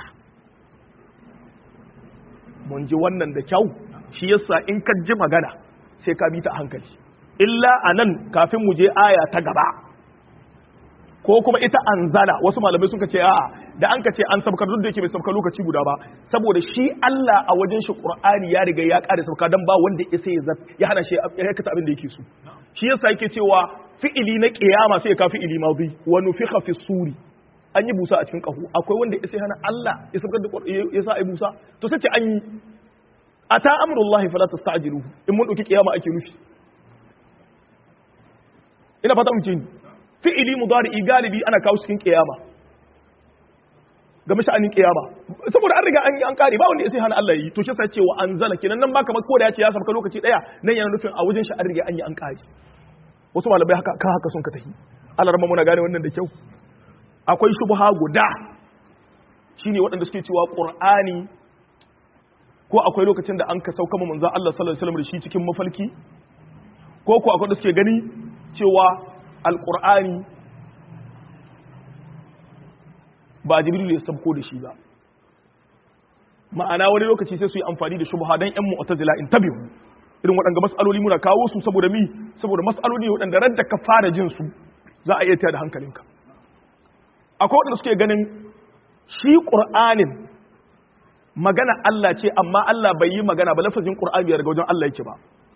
mun ji wannan da kyau shi yasa in ka ji magana sai ka bi ta hankali illa anan kafin mu je aya ta gaba ko kuma ita anzala wasu malamai suka ce a'a da an ka ce an sabkar duk da yake bai sabkar lokaci guda ba saboda shi Allah a wajen shi Qur'ani ya riga ya kare sabka dan ba wanda ya sai ya hana shi ya aikata abin da yake so shi yasa yake cewa fi'ili na qiyama sai ka fi'ili madi wa nufikha fi suri an yi busa a cikin kahu akwai wanda ya sai hana Allah ya sabkar da ya sa ai busa to sai ce an yi ata amrullahi fala tasta'jiluhu in mun dauki qiyama ake nufi ina fata mun ce fi'ili mudari'i galibi ana kawo cikin kiyama ga masha'anin kiyama saboda an riga an kare ba wanda ya sai hana Allah yi to shi sai ce wa anzala kenan nan ba kamar ko da ya ce ya sabka lokaci daya nan yana nufin a wajen shi an riga an yi an kare wasu malamai haka sun ka tafi Allah rahma muna gane wannan da kyau akwai shubha guda shine waɗanda suke cewa Qur'ani ko akwai lokacin da an ka sauka manzon Allah sallallahu alaihi wasallam da shi cikin mafalki ko akwai da suke gani cewa alƙur'ani ba jibril ya sabko da shi ba ma'ana wani lokaci sai su yi amfani da shubha dan ƴan mu'tazila in tabihu irin waɗanda mas'aloli muna kawo su saboda mas'aloli waɗanda radda ka fara jin su za a iya tayar da hankalinka akwai waɗanda suke ganin shi ƙur'anin magana Allah ce amma Allah bai yi magana ba lafazin Qur'ani daga wajen Allah yake ba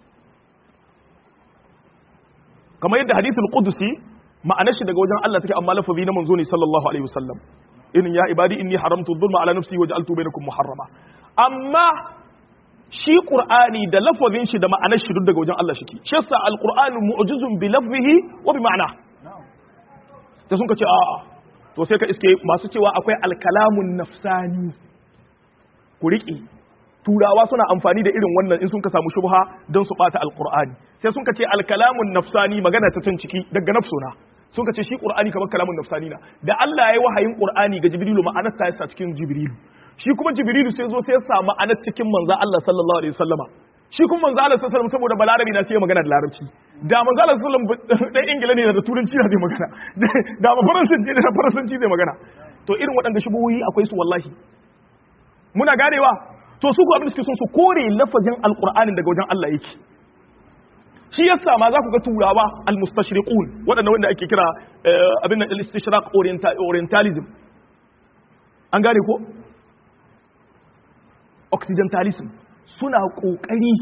kamar yadda hadithul qudusi ma'anar shi daga wajen Allah take amma lafazi na manzo ne sallallahu alaihi wasallam in ya ibadi inni haramtu dhulma ala nafsi wa ja'altu bainakum muharrama amma shi Qur'ani da lafazin shi da ma'anar shi duk daga wajen Allah shike shi yasa al-Qur'anu mu'jizun bi lafzihi wa bi ma'na sai sun kace a'a to sai ka iske masu cewa akwai al-kalamun nafsani ku riƙe turawa suna amfani da irin wannan in sun ka samu shubha don su bata al-Qur'ani sai sun kace al-kalamun nafsani magana ta can ciki daga nafsuna sun kace shi Qur'ani kamar kalamun nafsani na da Allah ya yi wahayin Qur'ani ga Jibrilu ma'anar ta yasa cikin Jibrilu shi kuma Jibrilu sai zo sai ya samu ma'anar cikin manzo Allah sallallahu alaihi wasallama shi kuma manzo Allah sallallahu alaihi wasallam saboda balarabi na sai magana da larabci da manzo Allah sallallahu alaihi wasallam dan ingila ne da turanci zai magana da ba faransanci zai magana to irin waɗanda shubuhoyi akwai su wallahi muna ganewa to su ko abin da suke son su kore lafazin alqur'anin daga wajen Allah yake shi yasa ma za ku ga turawa almustashriqun waɗanda wanda ake kira abin nan al-istishraq orientalism an gane ko occidentalism suna kokari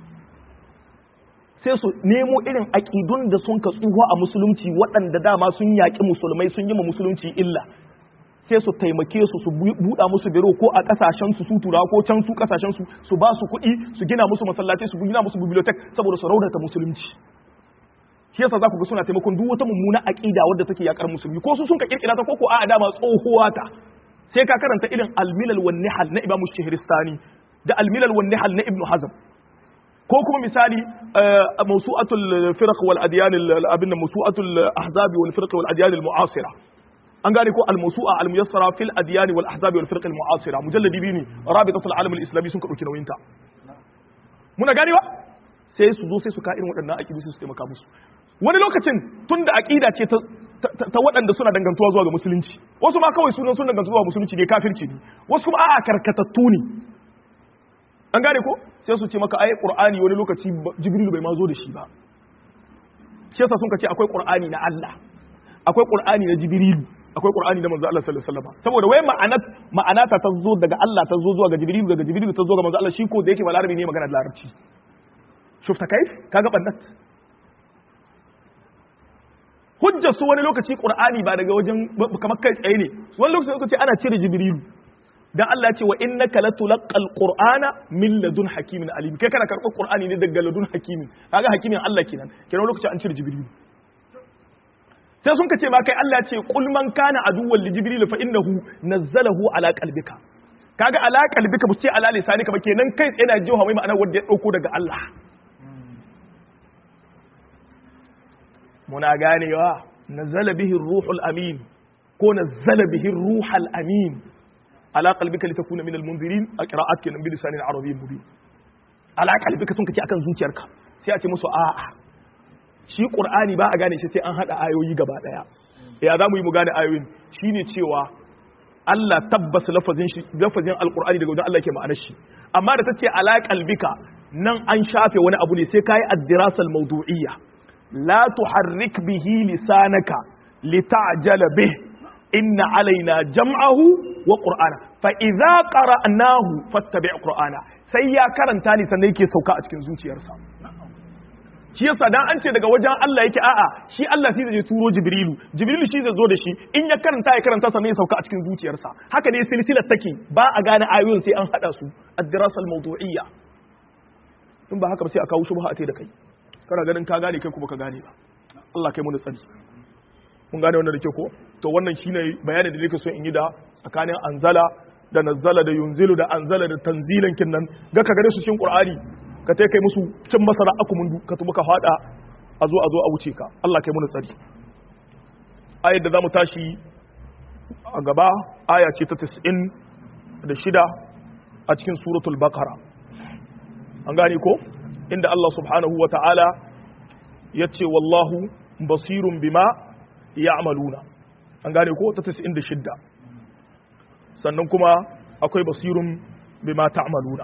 sai su nemo irin aƙidun da sun ka tsuho a musulunci waɗanda dama sun yaƙi musulmai sun yi ma musulunci illa sai su taimake su su buɗa musu biro ko a ƙasashen su turawa ko can su ƙasashen su ba su kuɗi su gina musu masallatai su gina musu bibliotheque saboda su raunata musulunci shi yasa za ku ga suna taimakon duk wata mummuna aƙida wadda take yaƙar musulmi ko su sun ka kirkira ta ko a dama tsohuwa ta sai ka karanta irin al-milal wan nihal na Imam Shahristani da al-milal wan nihal na Ibn Hazm ko kuma misali mawsu'atul firq wal adyan abin mawsu'atul ahzab wal firq wal adyan al mu'asira an gane ko al mawsu'a al muyassara fil adyan wal ahzab wal firq al mu'asira mujalladi bi ne rabitatul alam al islami sun ka dauki nauyinta muna ganewa sai su zo sai su ka irin waɗannan aqidu su taimaka musu wani lokacin tunda aqida ce ta waɗanda suna dangantuwa zuwa ga musulunci wasu ma kawai sunan sun dangantuwa zuwa musulunci ne kafirci ne wasu kuma a'a karkatattu ne an gane ko sai su ce maka ai qur'ani wani lokaci jibril bai ma zo da shi ba shi yasa sun ce akwai qur'ani na Allah akwai qur'ani na jibril akwai qur'ani na manzo Allah sallallahu alaihi wasallam saboda wai ma'ana ta zo daga Allah ta zo zuwa ga jibril daga jibril ta zo ga manzo Allah shi ko da yake balarabi ne magana da larabci shufta kaif kaga bannat hujja su wani lokaci qur'ani ba daga wajen kamar kai tsaye ne wani lokaci suka ce ana cire jibril dan Allah ce wa innaka latulqal qur'ana min ladun hakimin alim kai kana karɓar qur'ani ne daga ladun hakimin kaga hakimin Allah kenan kenan lokacin an cire jibril sai sun kace ma kai Allah ce qul man kana aduwwan li jibril fa innahu nazzalahu ala qalbika kaga ala qalbika bu ce ala lisanika ba kenan kai yana jiwa mai ma'ana wanda ya dauko daga Allah muna ganewa nazzala bihi ruhul amin ko nazzala bihi ruhul amin ala qalbika litakuna minal munzirin a qira'at kenan bi lisanin arabiyyin mubin ala qalbika sun kace akan zuciyarka sai a ce musu a'a shi qur'ani ba a gane shi sai an hada ayoyi gaba daya ya zamu yi mu gane ayoyin shine cewa Allah tabbas lafazin alqur'ani daga wajen Allah yake ma'anar shi amma da tace ala qalbika nan an shafe wani abu ne sai kai ad-dirasa al-mawdu'iyya la tuharrik bihi lisanaka lita'jala bih inna alaina jam'ahu wa qur'ana fa idza qara'nahu fattabi' qur'ana sai ya karanta ne sannan yake sauka a cikin zuciyarsa shi yasa dan an ce daga wajen Allah yake a'a shi Allah shi zai turo jibrilu shi zai zo da shi in ya karanta sannan ya sauka a cikin zuciyarsa haka ne silsilar take ba a gane ayoyin sai an hada su ad-dirasa al-mawdu'iyya in ba haka ba sai a kawo shubha a tai da kai kana ganin ka gane kai kuma ka gane ba Allah kai mu da tsari mun gane wannan da ke ko to wannan shine bayanin da nake so in yi da tsakanin anzala da nazzala da yunzilu da anzala da tanzilan kinnan ga ka gare su cikin qur'ani ka tai kai musu cin masara akumundu ka tuba ka fada a zo a wuce ka Allah kai mu da tsari ayar da zamu tashi a gaba aya ce ta 96 a cikin suratul baqara an gane ko inda Allah subhanahu wa ta'ala yace wallahu basirun bima ya'maluna an gane ko ta 96 sannan kuma akwai basirun bima ta'maluna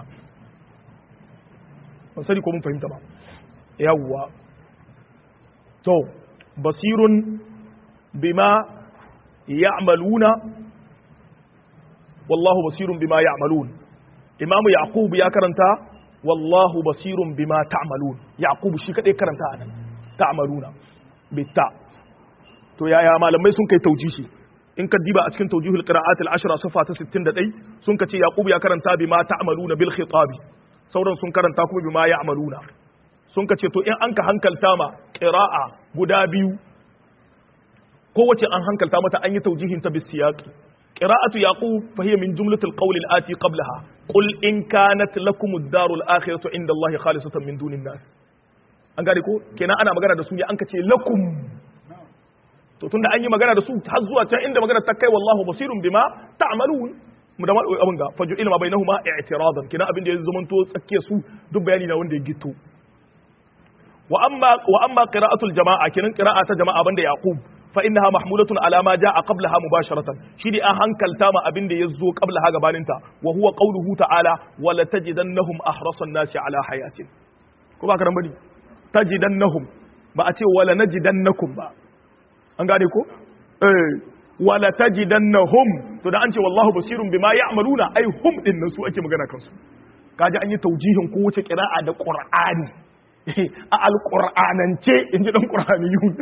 ban sani ko mun fahimta ba yawwa to basirun bima ya'maluna wallahu basirun bima ya'malun imamu yaqub ya karanta wallahu basirun bima ta'malun yaqub shi kadai karanta anan ta'maluna bitta to yaya malamai sun kai taujihi in ka diba a cikin tawjihul qira'at al-ashra safa ta 61 sun kace yaqub ya karanta bima ta'maluna bil khitab sauran sun karanta kuma bima ya'maluna sun kace to in an ka hankalta ma qira'a guda biyu kowace an hankalta mata an yi tawjihin ta bis siyaqi qira'atu yaqub fa hiya min jumlatil qawl al-ati qablaha qul in kanat lakum ad-darul akhiratu inda allahi khalisatan min dunin nas an gane ko kenan ana magana da su ne an kace lakum to tunda an yi magana da su har zuwa can inda magana ta kai wallahu basirun bima ta'malun mu da abin ga faju ilma bainahuma i'tiradan kina abin da ya zamanto tsakiya su duk bayani na wanda ya gito wa amma qira'atul jama'a kinan qira'a ta jama'a banda yaqub fa innaha mahmulatun ala ma jaa qablaha mubasharatan shi dai an hankalta ma abin da yazo qablaha gabaninta wa huwa qawluhu ta'ala wa la tajidannahum ahrasan nasi ala hayatin ko ba karan bane tajidannahum ba a ce wala najidannakum ba an gane ko wala tajidannahum to da an ce wallahu basirun bima ya'maluna ai hum din nan su ake magana kansu kaji an yi taujihin ko wace qira'a da qur'ani a alqur'anance inji dan qur'aniyun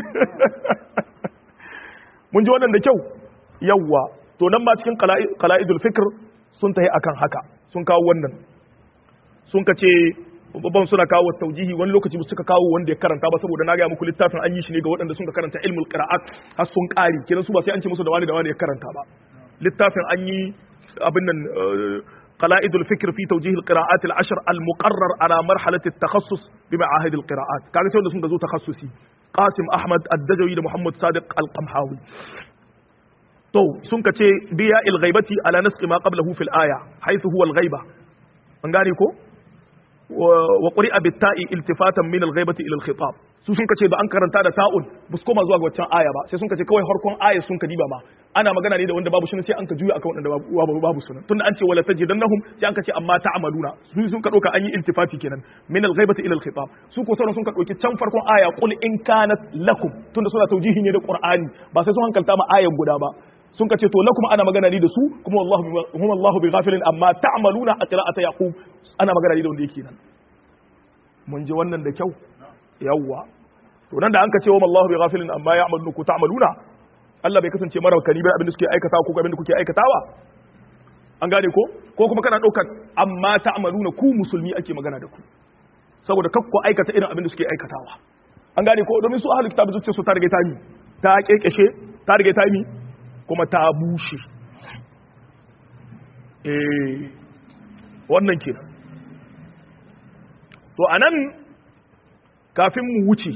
mun ji wannan da kyau yawa to nan ba cikin qala'idul fikr sun tahi akan haka sun kawo wannan sun kace babban suna kawo taujihi wani lokaci ba suka kawo wanda ya karanta ba saboda na ga muku littafin an yi shi ne ga waɗanda sun karanta ilmul qira'at har sun ƙari kenan su ba sai an ce musu da wani ya karanta ba littafin an yi abin nan qala'idul fikr fi tawjih al-qira'at al-ashr al-muqarrar ala marhalat at-takhassus bi ma'ahid al-qira'at kaga sai wanda sun zo takhassusi Qasim Ahmad Ad-Dajawi da Muhammad Sadiq Al-Qamhawi to sun kace biya al-ghaibati ala nasqi ma qablahu fil aya haythu huwa al-ghaiba an gane ko wa quri'a bit-ta'i iltifatan min al-ghaibati ila al-khitab su sun kace ba an karanta da ta'un ba su koma zuwa ga waccan aya ba sai sun kace kawai harkon aya sun ka diba ma ana magana ne da wanda babu shi sai an ka juya akan wanda babu sunan tunda an ce wala tajidannahum sai an kace amma ta'maluna su sun ka doka an yi iltifati kenan min al-ghaibati ila al-khitab su ko sauran sun ka doki can farkon aya qul in kanat lakum tunda suna taujihi ne da qur'ani ba sai sun hankalta ma ayan guda ba sun kace to lakum ana magana ne da su kuma wallahu bi ghafilin amma ta'maluna a qira'ata yaqub ana magana ne da wanda yake nan mun ji wannan da kyau yawwa to nan da an kace wallahu bi ghafilin amma ya'malu ku ta'maluna Allah bai kasance marakani ba abin da suke aikatawa ko abin da kuke aikatawa an gane ko kuma kana daukar amma ta'maluna ku musulmi ake magana da ku saboda kakku aikata irin abin da suke aikatawa an gane ko domin su ahlul kitab zuciya su ta rige ta mi ta kekeshe ta rige ta mi kuma ta bushe wannan kenan to anan kafin mu wuce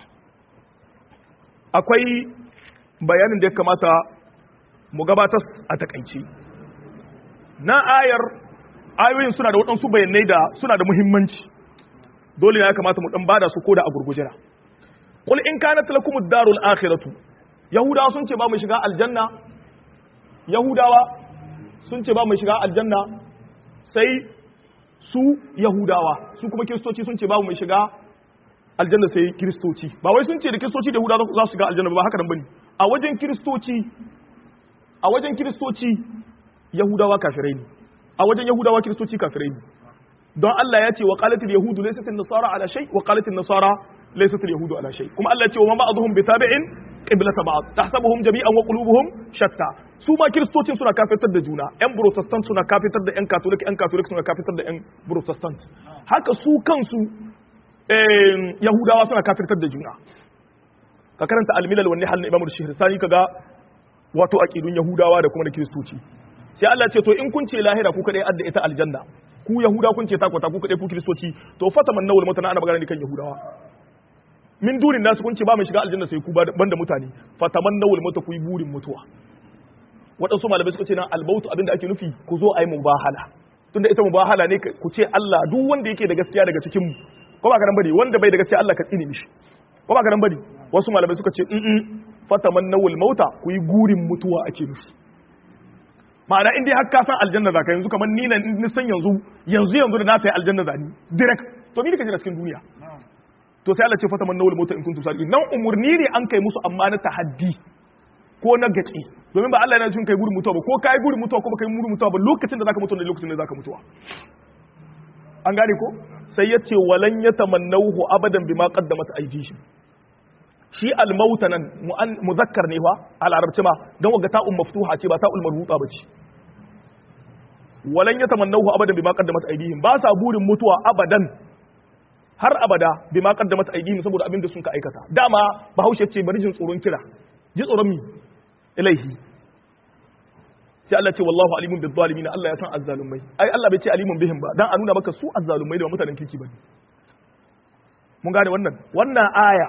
akwai bayanin da ya kamata mu gabatar a takaice na ayoyin suna da waɗansu bayanai da suna da muhimmanci dole ya kamata mu dan bada su koda a gurgujera qul in kanat lakum ad-darul akhiratu yahudawa sun ce ba mu shiga aljanna sai su yahudawa su kuma kiristoci sun ce ba mu shiga aljanna sai kiristoci ba wai sun ce da kiristoci da yahudawa za su shiga aljanna ba haka nan bane a wajen kiristoci yahudawa kafirai ne a wajen yahudawa kiristoci kafirai ne don Allah ya ce wa qalatil yahudu laysat an-nasara ala shay wa qalatil nasara laysat al-yahudu ala shay kuma Allah ya ce wa ma ba'dhum bitabi'in qiblata ba'd tahsabuhum jami'an wa qulubuhum shatta su ma kiristocin suna kafitar da juna yan protestant suna kafitar da yan catholic suna kafitar da yan protestant haka su kansu yahudawa suna kafirtar da juna ka karanta al-milal wa nihal na Imam Shahristani kaga wato aqidun yahudawa da kuma da kiristoci sai Allah ce to in kun ce lahira ku kadai adda ita aljanna ku yahuda kun ce takwata ku kadai ku kiristoci to fataman nawul mutana ana magana ne kan yahudawa min dunin nasu kun ce ba mai shiga aljanna sai ku banda mutane fataman nawul muta ku yi burin mutuwa waɗansu malamai suka ce na albautu abinda ake nufi ku zo ayi mubahala tunda ita mubahala ne ku ce Allah duk wanda yake da gaskiya daga cikin mu ko ba garan bane wanda bai da gaskiya Allah ka tsine mishi ko ba garan bane wasu malamai suka ce fataman nawul mauta ku yi gurin mutuwa ake nufi ma'ana in dai har ka san aljanna zaka yanzu kamar ni na ni san yanzu da na sai aljanna zani direct to ni kaje cikin duniya to sai Allah ce fataman nawul mauta in kuntum sadiqin nan umurni ne an kai musu amma na tahaddi ko na gaci domin ba Allah yana cikin kai gurin mutuwa ba ko kai gurin mutuwa ko ba kai gurin mutuwa ba lokacin da zaka mutu ne lokacin da zaka mutuwa an gane ko sai yace walan yatamannahu abadan bima qaddamat aydihim shi al-mauta nan muzakkar ne fa a larabci ma dan waga ta'un maftuha ce ba ta'ul marbuta bace walan yatamannahu abadan bima qaddamat aydihim ba sa burin mutuwa abadan har abada bima qaddamat aydihim saboda abin da sun ka aikata dama bahaushe ce bari jin tsoron kira ji tsoron mi ilaihi sai Allah ce wallahu alimun bil zalimin Allah ya san azzalumai ai Allah bai ce alimun bihim ba dan a nuna maka su azzalumai da mutanen kirki bane mun gane wannan aya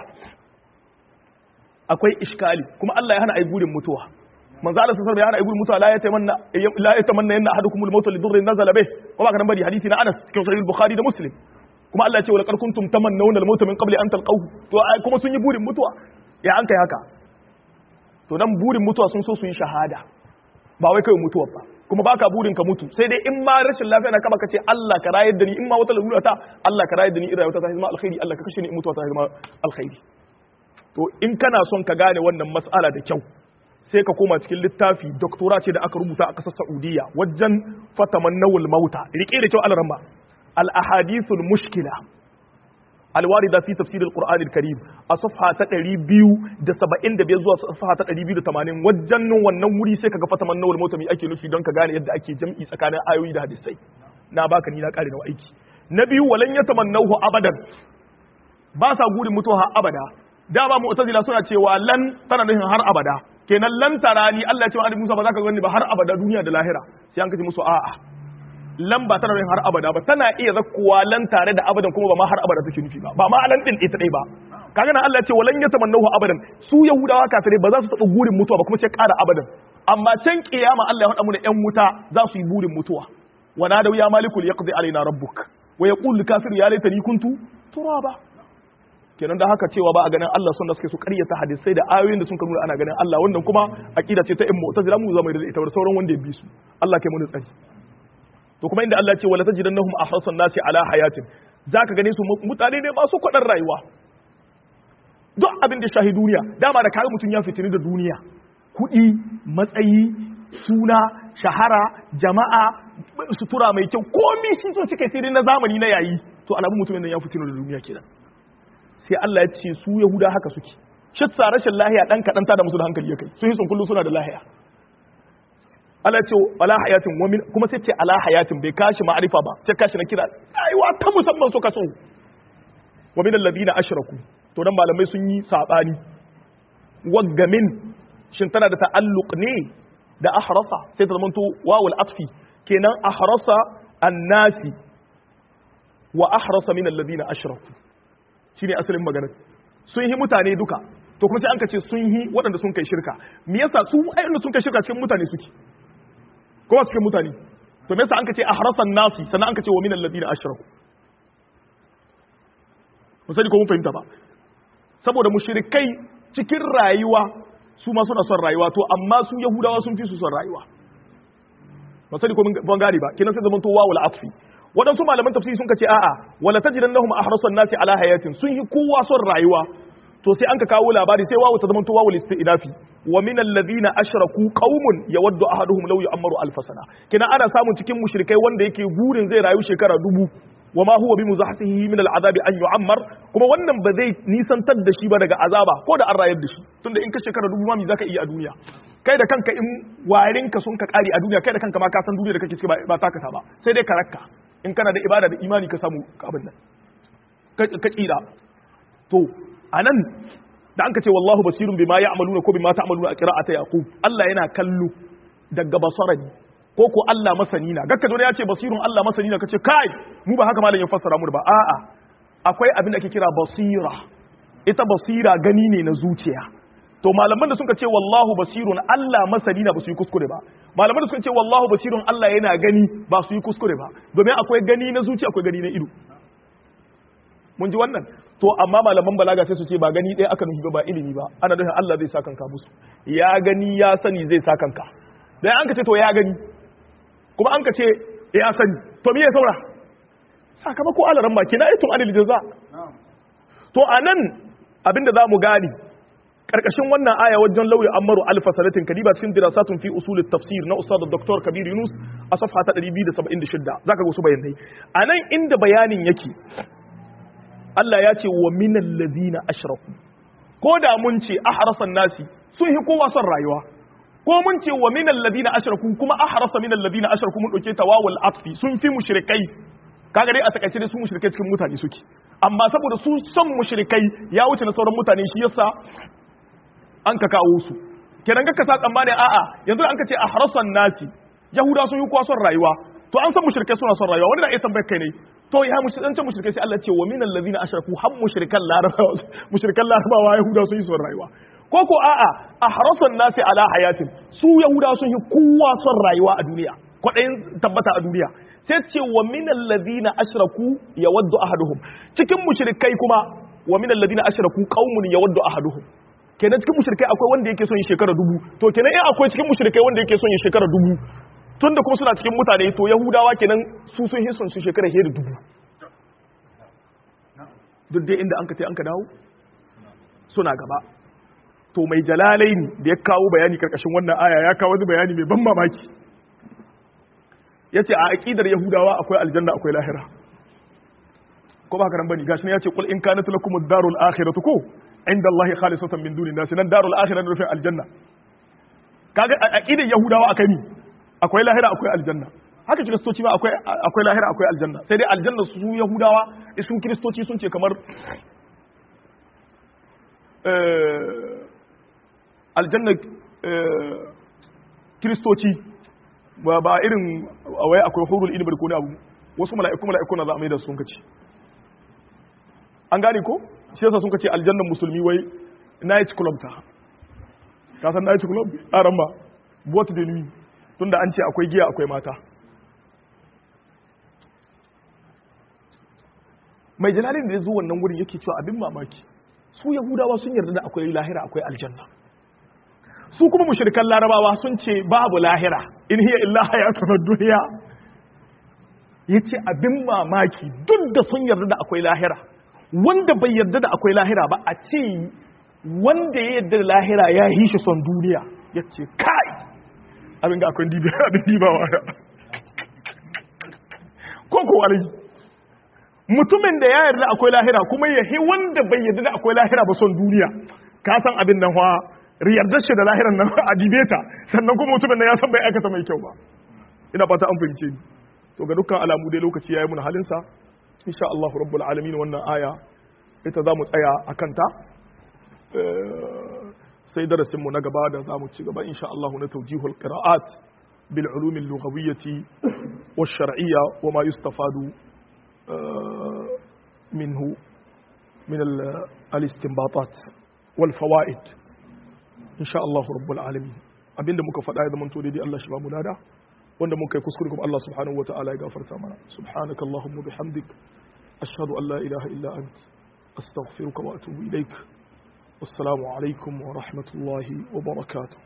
akwai iskali kuma Allah ya hana ai gurin mutuwa manzo Allah sallallahu alaihi wasallam ya hana ai gurin mutuwa la yatamanna yanna ahadukumul mautu li dhurrin nazala bih wa ba kan bari hadisi na Anas cikin sahih al-Bukhari da Muslim kuma Allah ya ce wala qad kuntum tamannawna al-mauta min qabli an talqahu to kuma sun yi burin mutuwa ya an kai haka to nan burin mutuwa sun so su yi shahada ba wai kai mutuwa ba kuma baka burin ka mutu sai dai in ma rashin lafiya na kaba kace Allah ka rayar da ni in ma wata lalura ta Allah ka rayar da ni idan wata ta zama alkhairi Allah ka kashe ni in mutuwa ta zama alkhairi to in kana son ka gane wannan mas'ala da kyau sai ka koma cikin littafi doktora ce da aka rubuta a kasar Saudiya wajen fatamannawul mauta rike da kyau al-ramba al-ahadithul mushkila الواردة في تفسير القرآن الكريم الصفحة 275 zuwa صفحة 280 wajen wannan wuri sai kaga fatamanna wal mauta mai ake nufi don ka gane yadda ake jam'i tsakanin ayoyi da hadisai na baka ni na kare da aiki na biyu walan yatamannahu abadan ba sa gurin mutuwa abada da ba mu'tazila suna cewa lan tana nufin har abada kenan lan tarani Allah ya ce wa Annabi Musa ba za ka gani ba har abada duniya da lahira sai an kace musu a'a lan ba tana yin har abada ba tana iya zakkuwa lan tare da abadan kuma ba ma har abada take nufi ba ma lan din ita dai ba kaga nan Allah ya ce walan yatamannahu abadan su yahudawa kafirai ba za su taba gurin mutuwa ba kuma sai ƙara abadan amma can kiyama Allah ya hada mu da ƴan wuta za su yi burin mutuwa wa nadaw ya malikul yaqdi alaina rabbuk wa yaqulu kafir ya laitani kuntu turaba kenan da haka cewa ba a ganin Allah sun da suke su ƙaryata hadisai da ayoyin da sun nuna ana ganin Allah wannan kuma aqida ce ta ƴan mu'tazila mu zama da ita da sauran wanda ya bi su Allah kai mu da tsari to kuma inda Allah ce wala tajidannahum ahrasan nasi ala hayatin zaka gane su mutane ne masu kwadar rayuwa duk abin da shahi duniya dama da kaga mutun ya fitini da duniya kudi matsayi suna shahara jama'a sutura mai kyau komai shi so cike sai na zamani na yayi to alamun mutumin nan ya fitini da duniya kenan sai Allah ya ce su yahuda haka suke shi rashin lahiya dan kadan ta da musu da hankali yake sun yi sun kullu suna da lahiya Allah ce ala hayatin kuma sai ce ala hayatin bai kashi ma'arifa ba sai kashi na kira aiwa ta musamman so ka so wa min alladhina ashraku to dan malamai sun yi sabani waggamin shin tana da ta'alluq ne da ahrasa sai ta zamanto wawul atfi kenan ahrasa annasi wa ahrasa min alladhina ashraku shine asalin magana sun yi mutane duka to kuma sai an kace sun yi waɗanda sun kai shirka me yasa su ayyukan sun kai shirka cikin mutane suke kowa cikin mutane to me yasa an kace ahrasan nasi sannan an kace wa minal ladina ashraku musali ko mun fahimta ba saboda mushrikai cikin rayuwa su ma suna son rayuwa to amma su yahudawa sun fi su son rayuwa musali ko mun gari ba kinan sai zaman to wawul atfi wadansu malaman tafsiri sun kace a'a wala tajidannahum ahrasan nasi ala hayatin sun yi kowa son rayuwa to sai an ka kawo labari sai wawu ta zamanto wawu istidafi wa min alladhina ashraku qaumun yawaddu ahaduhum law yu'ammaru alf sana kina ana samun cikin mushrikai wanda yake burin zai rayu shekara 1000 wa ma huwa bimuzahsihi min al'adabi an yu'ammar kuma wannan ba zai nisantar da shi ba daga azaba ko da an rayar da shi tunda in ka shekara 1000 ma me zaka iya a duniya kai da kanka in warin ka sun ka kare a duniya kai da kanka ma ka san duniya da kake ciki ba taka ta ba sai dai ka rakka in kana da ibada da imani ka samu abin nan ka tsira to anan da an ka ce wallahu basirun bima ya'maluna ko bima ta'maluna a qira'ata yaqub Allah yana kallo daga basarani ko ko Allah masani na gakka dole ya ce basirun Allah masani na kace kai mu ba haka malam ya fassara mu ba a'a akwai abin da ake kira basira ita basira gani ne na zuciya to malaman da suka ce wallahu basirun Allah masani na ba su yi kuskure ba malaman da suka ce wallahu basirun Allah yana gani ba su yi kuskure ba domin akwai gani na zuciya akwai gani na ido mun ji wannan to amma malaman balaga sai su ce ba gani ɗaya aka nufi ba ilimi ba ana nufin Allah zai sa kanka musu ya gani ya sani zai sa kanka dan an ka ce to ya gani kuma an ka ce ya sani to me ya saura sakamako alaran ma kina ayatun anil jaza to anan abinda zamu gani karkashin wannan aya wajen lauya ammaru alfa sanatin kadiba cikin dirasatun fi usul tafsir na ustad dr kabir yunus a safha ta 276 zaka ga su bayanai anan inda bayanin yake Allah ya ce wa minal ladina ashraku ko da mun ce ahrasan nasi sun hi kowa son rayuwa ko mun ce wa minal ladina ashraku kuma ahrasa minal ladina ashraku mun dauke tawawul atfi sun fi mushrikai kaga dai a takaice dai su mushrikai cikin mutane suke amma saboda su son mushrikai ya wuce na sauran mutane shi yasa an ka kawo su kenan ga ka sa tsammani a'a yanzu an ka ce ahrasan nasi yahuda sun yi kowa son rayuwa to an san mushrikai suna son rayuwa wani na iya tambayar kai ne to ya mushrikai sai Allah ce wa minal ladina ashraku har mushrikan larabawa yahuda sun yi son rayuwa ko ko a'a ahrasan nasi ala hayatin su yahuda sun yi kowa son rayuwa a duniya kwadayin tabbata a duniya sai ce wa minal ladina ashraku yawaddu ahaduhum cikin mushrikai kuma wa minal ladina ashraku qaumun yawaddu ahaduhum kenan cikin mushrikai akwai wanda yake son yin shekara 1000 to kenan akwai cikin mushrikai wanda yake son yin shekara 1000 tunda kuma suna cikin mutane to yahudawa kenan su sun hison su shekara 1000 duk dai inda an ka dawo suna gaba to mai jalalaini da ya kawo bayani karkashin wannan aya ya kawo wani bayani mai ban mamaki yace a aqidar yahudawa akwai aljanna akwai lahira ko ba karan bane gashi ne yace qul in kanat lakum ad-darul akhiratu ko inda Allah khalisatan min dunin nas nan darul akhirah ne rufin aljanna kaga aqidar yahudawa akai ni akwai lahira akwai aljanna haka kristoci ma akwai lahira akwai aljanna sai dai aljanna su yahudawa su kristoci sun ce kamar aljanna kristoci ba irin wai akwai hurul ilmi ko ne abu wasu mala'iku na za a mai da sun kace an gane ko shi yasa sun kace aljannan musulmi wai night club ta ka san night club a ramba boîte de nuit tunda an ce akwai giya akwai mata mai jalalin da ya zo wannan wurin yake cewa abin mamaki su yahudawa sun yarda da akwai lahira akwai aljanna su kuma mushrikan larabawa sun ce babu lahira in hiya illa hayatun dunya yace abin mamaki duk da sun yarda da akwai lahira wanda bai yarda da akwai lahira ba a ce wanda ya yarda da lahira ya yi shi son duniya yace kai abin ga akwai dibawa ko ko alai mutumin da ya yarda akwai lahira kuma ya yi wanda bai yarda da akwai lahira ba son duniya ka san abin nan fa riyardar shi da lahiran nan a dibeta sannan kuma mutumin nan ya san bai aikata mai kyau ba ina fata an fahimce ni to ga dukkan alamu dai lokaci yayi mun halin sa insha Allah rabbul alamin wannan aya ita zamu tsaya akan ta sai darasin mu na gaba da zamu ci gaba insha Allah na tawjihul qira'at bil ulum al lughawiyyah wash shar'iyyah wa ma yustafadu minhu min al istinbatat wal fawaid insha Allah rabbul alamin abinda muka faɗa ya zamanto daidai Allah shi ba mu lada wanda muka yi kuskure kuma Allah subhanahu wataala ya gafarta mana subhanakallahumma bihamdik ashhadu an la ilaha illa ant astaghfiruka wa atubu ilaik wassalamu alaikum wa rahmatullahi wa barakatuh